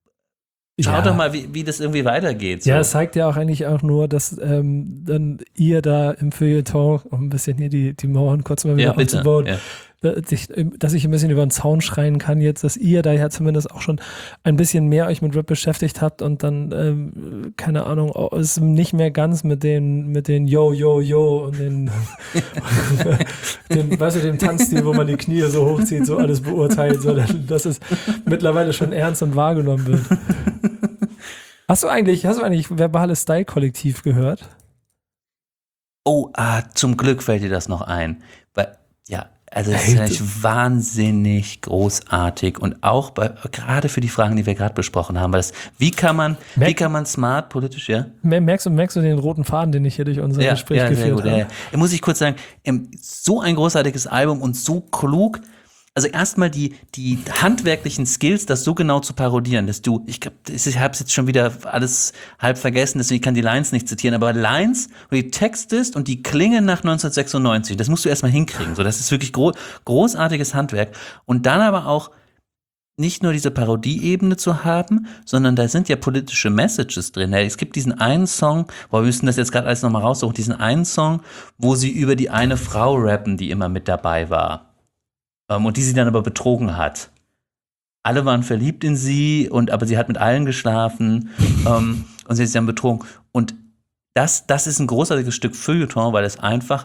schaut ja. doch mal, wie, wie das irgendwie weitergeht. So. Ja, es zeigt ja auch eigentlich auch nur, dass ähm, dann ihr da im Feuilleton, um ein bisschen hier die, die Mauern kurz mal wieder ja, aufzubauen, ja. dass ich ein bisschen über den Zaun schreien kann jetzt, dass ihr da ja zumindest auch schon ein bisschen mehr euch mit Rap beschäftigt habt und dann, ähm, keine Ahnung, es nicht mehr ganz mit den, mit den Yo, Yo, Yo und den, den weißt du, dem Tanzstil, wo man die Knie so hochzieht, so alles beurteilt, sondern dass es mittlerweile schon ernst und wahrgenommen wird. Hast du eigentlich, hast du eigentlich verbales Style-Kollektiv gehört? Oh, ah, zum Glück fällt dir das noch ein. Weil, ja, also das ist natürlich wahnsinnig großartig und auch bei, gerade für die Fragen, die wir gerade besprochen haben, weil das, wie kann man, Merk, wie kann man smart politisch, ja? Merkst du, merkst du den roten Faden, den ich hier durch unser ja, Gespräch ja, geführt gut, habe? Ja, ja. Muss ich kurz sagen, so ein großartiges Album und so klug. Also erstmal die, die handwerklichen Skills, das so genau zu parodieren, dass du, ich glaube, ich habe es jetzt schon wieder alles halb vergessen, deswegen kann die Lines nicht zitieren, aber Lines, wo die Text ist und die klingen nach neunzehnhundertsechsundneunzig, das musst du erstmal hinkriegen. So, das ist wirklich gro- großartiges Handwerk. Und dann aber auch nicht nur diese Parodieebene zu haben, sondern da sind ja politische Messages drin. Es gibt diesen einen Song, boah, wir müssen das jetzt gerade alles nochmal raussuchen, diesen einen Song, wo sie über die eine Frau rappen, die immer mit dabei war. Und die sie dann aber betrogen hat. Alle waren verliebt in sie, und aber sie hat mit allen geschlafen ähm, und sie ist dann betrogen. Und das, das ist ein großartiges Stück Feuilleton, weil es einfach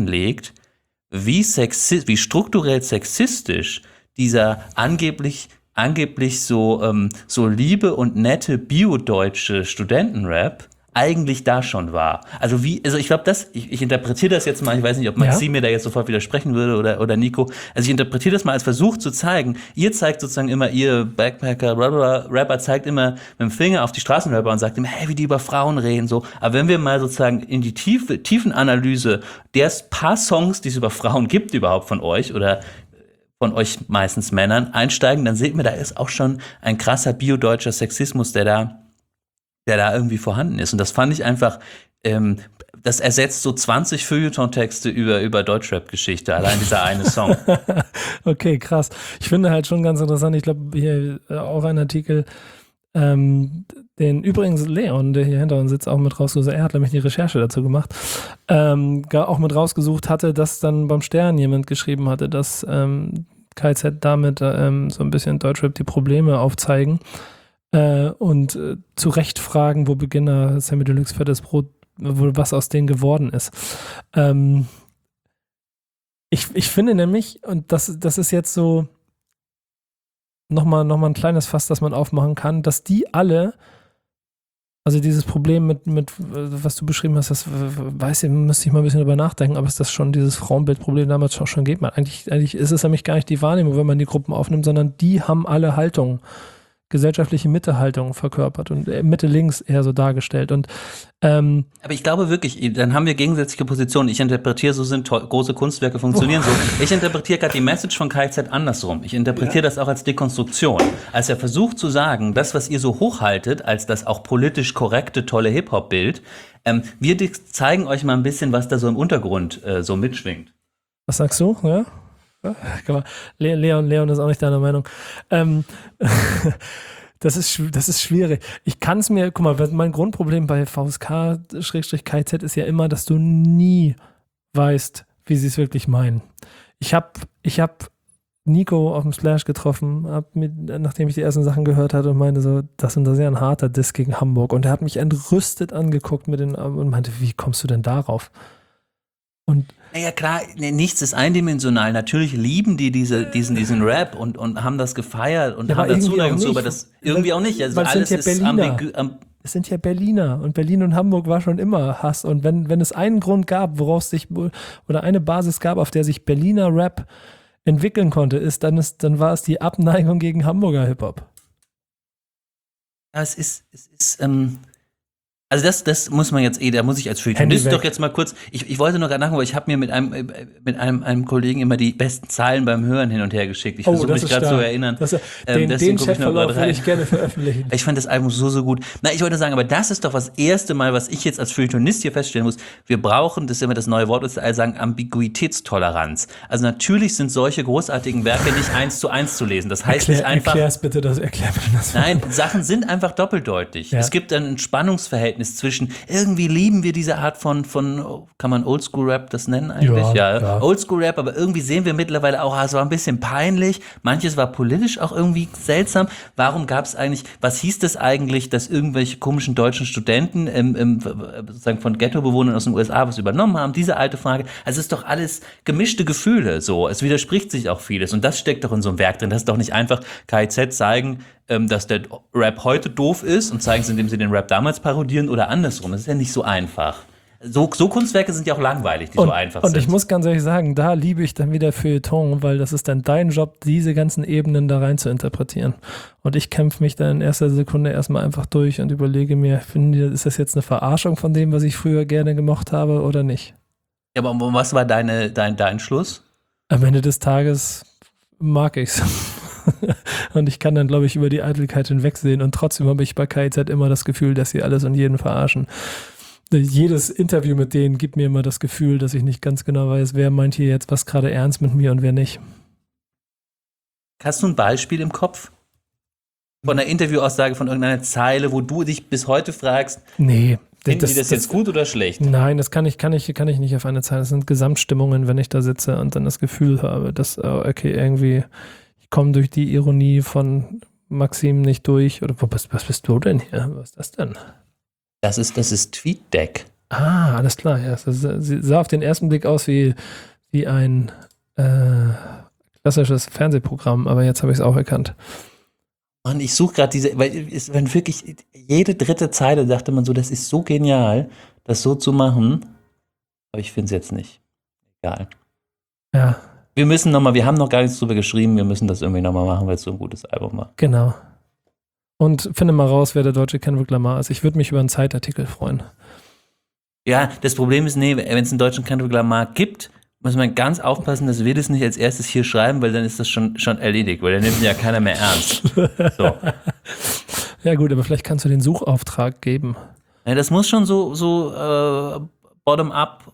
offenlegt, wie, sexi- wie strukturell sexistisch dieser angeblich angeblich so, ähm, so liebe und nette bio-deutsche Studentenrap eigentlich da schon war. Also wie, also ich glaube, das, ich, ich interpretiere das jetzt mal, ich weiß nicht, ob Maxim ja. mir da jetzt sofort widersprechen würde oder, oder Nico. Also ich interpretiere das mal als Versuch zu zeigen, ihr zeigt sozusagen immer, ihr Backpacker, Rapper, Rapper zeigt immer mit dem Finger auf die Straßenrapper und sagt immer, hey, wie die über Frauen reden, so. Aber wenn wir mal sozusagen in die tiefe, Tiefenanalyse der paar Songs, die es über Frauen gibt überhaupt von euch oder von euch meistens Männern einsteigen, dann seht mir, da ist auch schon ein krasser biodeutscher Sexismus, der da der da irgendwie vorhanden ist. Und das fand ich einfach, ähm, das ersetzt so zwanzig Feuilleton-Texte über, über Deutschrap-Geschichte, allein dieser eine Song. Okay, krass. Ich finde halt schon ganz interessant, ich glaube, hier auch ein Artikel, ähm, den übrigens Leon, der hier hinter uns sitzt, auch mit rausgesucht, er hat nämlich die Recherche dazu gemacht, ähm, auch mit rausgesucht hatte, dass dann beim Stern jemand geschrieben hatte, dass ähm, K Z damit ähm, so ein bisschen Deutschrap die Probleme aufzeigen. Und äh, zu Recht fragen, wo Beginner Sammy Deluxe fettes Brot, wo, was aus denen geworden ist. Ähm, ich, ich finde nämlich, und das, das ist jetzt so nochmal noch mal ein kleines Fass, das man aufmachen kann, dass die alle, also dieses Problem mit, mit was du beschrieben hast, das weiß ich, müsste ich mal ein bisschen drüber nachdenken, aber ist das schon dieses Frauenbildproblem damals schon, schon geht man. Eigentlich, eigentlich ist es nämlich gar nicht die Wahrnehmung, wenn man die Gruppen aufnimmt, sondern die haben alle Haltungen, gesellschaftliche Mitte-Haltung verkörpert und Mitte-links eher so dargestellt. Und, ähm, aber ich glaube wirklich, dann haben wir gegensätzliche Positionen. Ich interpretiere, so sind to- große Kunstwerke funktionieren oh. so. Ich interpretiere gerade die Message von K Z andersrum. Ich interpretiere ja. das auch als Dekonstruktion. Als er versucht zu sagen, das, was ihr so hochhaltet, als das auch politisch korrekte, tolle Hip-Hop-Bild, ähm, wir zeigen euch mal ein bisschen, was da so im Untergrund äh, so mitschwingt. Was sagst du? Ja? Le- Leon, Leon ist auch nicht deiner Meinung. Ähm, das ist, das ist schwierig. Ich kann es mir, guck mal, mein Grundproblem bei V S K-K Z ist ja immer, dass du nie weißt, wie sie es wirklich meinen. Ich habe ich hab Nico auf dem Splash getroffen, hab mit, nachdem ich die ersten Sachen gehört hatte und meinte so, das ist ja ein harter Diss gegen Hamburg. Und er hat mich entrüstet angeguckt mit den und meinte, wie kommst du denn darauf? Und naja, klar, nichts ist eindimensional. Natürlich lieben die diese, diesen, diesen Rap und, und haben das gefeiert und ja, haben da Zuneigung zu, aber das irgendwie auch nicht. Also alles ja ist Berliner. ambigu- am Es sind ja Berliner und Berlin und Hamburg war schon immer Hass. Und wenn, wenn es einen Grund gab, worauf sich, oder eine Basis gab, auf der sich Berliner Rap entwickeln konnte, ist, dann ist, dann war es die Abneigung gegen Hamburger Hip-Hop. Ja, es ist, es ist, ähm, also das, das muss man jetzt eh, da muss ich als Feuilletonist doch jetzt mal kurz, ich, ich wollte nur gerade nachgucken, weil ich habe mir mit einem mit einem, einem Kollegen immer die besten Zeilen beim Hören hin und her geschickt. Ich oh, versuche mich gerade zu erinnern. Das, ähm, den den Chefverlauf würde ich gerne veröffentlichen. Ich fand das Album so, so gut. Na, ich wollte sagen, aber das ist doch das erste Mal, was ich jetzt als Feuilletonist hier feststellen muss. Wir brauchen, das ist immer das neue Wort, das alle sagen, Ambiguitätstoleranz. Also natürlich sind solche großartigen Werke nicht eins zu eins zu lesen. Das heißt Erklär, nicht einfach. Erklär's bitte, das erklär bitte das. Nein, Sachen sind einfach doppeldeutig. Ja. Es gibt ein Spannungsverhältnis zwischen, irgendwie lieben wir diese Art von, von kann man Oldschool-Rap das nennen eigentlich? Ja, ja. ja. Oldschool-Rap, aber irgendwie sehen wir mittlerweile auch, es war ein bisschen peinlich, manches war politisch auch irgendwie seltsam. Warum gab es eigentlich, was hieß das eigentlich, dass irgendwelche komischen deutschen Studenten ähm, ähm, sozusagen von Ghetto-Bewohnern aus den U S A was übernommen haben? Diese alte Frage. Also es ist doch alles gemischte Gefühle, so. Es widerspricht sich auch vieles und das steckt doch in so einem Werk drin. Das ist doch nicht einfach K Z zeigen, dass der Rap heute doof ist und zeigen es, indem sie den Rap damals parodieren oder andersrum. Das ist ja nicht so einfach. So, so Kunstwerke sind ja auch langweilig, die und, so einfach und sind. Und ich muss ganz ehrlich sagen, da liebe ich dann wieder Feuilleton, weil das ist dann dein Job, diese ganzen Ebenen da rein zu interpretieren. Und ich kämpfe mich dann in erster Sekunde erstmal einfach durch und überlege mir, finde, ist das jetzt eine Verarschung von dem, was ich früher gerne gemocht habe oder nicht? Ja, aber was war deine, dein, dein Schluss? Am Ende des Tages mag ich's. Und ich kann dann, glaube ich, über die Eitelkeit hinwegsehen und trotzdem habe ich bei K Z immer das Gefühl, dass sie alles und jeden verarschen. Jedes Interview mit denen gibt mir immer das Gefühl, dass ich nicht ganz genau weiß, wer meint hier jetzt was gerade ernst mit mir und wer nicht. Hast du ein Beispiel im Kopf? Von einer Interviewaussage von irgendeiner Zeile, wo du dich bis heute fragst, nee, finden das, die das, das jetzt gut oder schlecht? Nein, das kann ich, kann ich, kann ich nicht auf eine Zeile. Das sind Gesamtstimmungen, wenn ich da sitze und dann das Gefühl habe, dass, okay, irgendwie ich komme durch die Ironie von Maxim nicht durch. Oder was, was bist du denn hier? Was ist das denn? Das ist, das ist TweetDeck. Ah, alles klar. Ja, das sah auf den ersten Blick aus wie, wie ein äh, klassisches Fernsehprogramm, aber jetzt habe ich es auch erkannt. Und ich suche gerade diese, weil es, wenn wirklich jede dritte Zeile dachte man so, das ist so genial, das so zu machen. Aber ich finde es jetzt nicht. Egal. Ja. Wir müssen nochmal, wir haben noch gar nichts drüber geschrieben, wir müssen das irgendwie nochmal machen, weil es so ein gutes Album war. Genau. Und finde mal raus, wer der deutsche Kendrick Lamar ist. Ich würde mich über einen Zeitartikel freuen. Ja, das Problem ist, nee, wenn es einen deutschen Kendrick Lamar gibt, muss man ganz aufpassen, dass wir das nicht als erstes hier schreiben, weil dann ist das schon, schon erledigt, weil dann nimmt ja keiner mehr ernst. So. Ja gut, aber vielleicht kannst du den Suchauftrag geben. Ja, das muss schon so, so äh, bottom-up,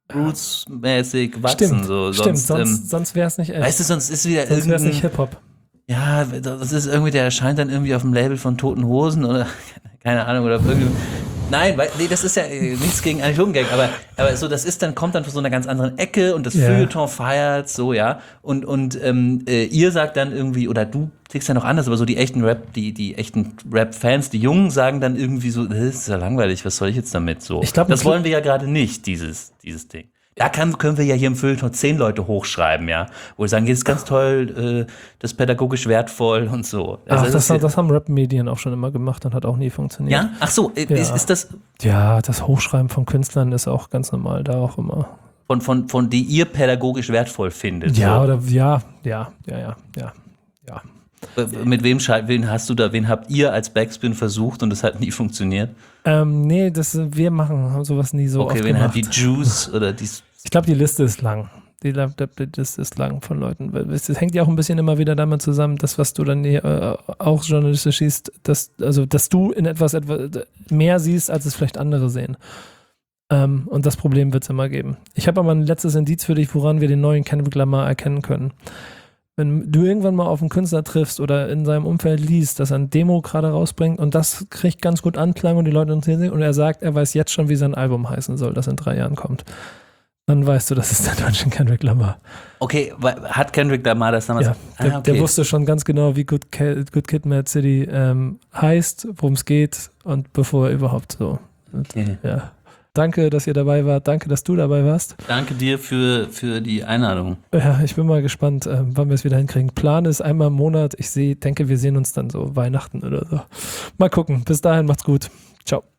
roots-mäßig wachsen. Stimmt, so. stimmt. Sonst, sonst, ähm, sonst wäre es nicht echt. Weißt du, sonst ist wieder sonst wäre es nicht irgendein... Hip-Hop. Ja, das ist irgendwie, der erscheint dann irgendwie auf dem Label von Toten Hosen oder keine Ahnung, oder irgendwie... Nein, weil, nee, das ist ja äh, nichts gegen Anekdotengang, aber, aber so, das ist dann, kommt dann von so einer ganz anderen Ecke und das Ja. Feuilleton feiert, so, ja. Und, und ähm, äh, ihr sagt dann irgendwie, oder du tickst ja noch anders, aber so die echten Rap, die, die echten Rap-Fans, die Jungen sagen dann irgendwie so, das ist ja langweilig, was soll ich jetzt damit so? Ich glaub, das ein wollen wir ja gerade nicht, dieses, dieses Ding. Da kann, können wir ja hier im Feuilleton zehn Leute hochschreiben, ja, wo wir sagen, das ist ganz toll, äh, das ist pädagogisch wertvoll und so. Ach, Also das, ist, das haben Rap-Medien auch schon immer gemacht und hat auch nie funktioniert. ja? Ach so, äh, Ja. ist, ist das Ja, das Hochschreiben von Künstlern ist auch ganz normal, da auch immer. von, von, von die ihr pädagogisch wertvoll findet? Ja, so. oder ja, ja, ja, ja, ja, ja. Mit wem, schei- wen hast du da, wen habt ihr als Backspin versucht und das hat nie funktioniert? Ähm, nee, das, wir machen haben sowas nie so Okay, oft wen gemacht. hat die Juice oder die... Ich glaube, die Liste ist lang. Die, La- die Liste ist lang von Leuten. Weil Es das hängt ja auch ein bisschen immer wieder damit zusammen, das, was du dann hier, äh, auch journalistisch siehst, dass, also, dass du in etwas, etwas mehr siehst, als es vielleicht andere sehen. Ähm, und das Problem wird es immer geben. Ich habe aber ein letztes Indiz für dich, woran wir den neuen Kendrick Lamar erkennen können. Wenn du irgendwann mal auf einen Künstler triffst oder in seinem Umfeld liest, dass er ein Demo gerade rausbringt und das kriegt ganz gut Anklang und die Leute interessieren sich und er sagt, er weiß jetzt schon, wie sein Album heißen soll, das in drei Jahren kommt, dann weißt du, das ist der deutsche Kendrick Lamar. Okay, wa- hat Kendrick Lamar das damals... Ja, der, ah, okay. der wusste schon ganz genau, wie Good, Ca- Good Kid, Mad City ähm, heißt, worum es geht und bevor er überhaupt so. Und, Okay. ja. Danke, dass ihr dabei wart. Danke, dass du dabei warst. Danke dir für, für die Einladung. Ja, ich bin mal gespannt, ähm, wann wir es wieder hinkriegen. Plan ist einmal im Monat. Ich seh, denke, wir sehen uns dann so Weihnachten oder so. Mal gucken. Bis dahin, macht's gut. Ciao.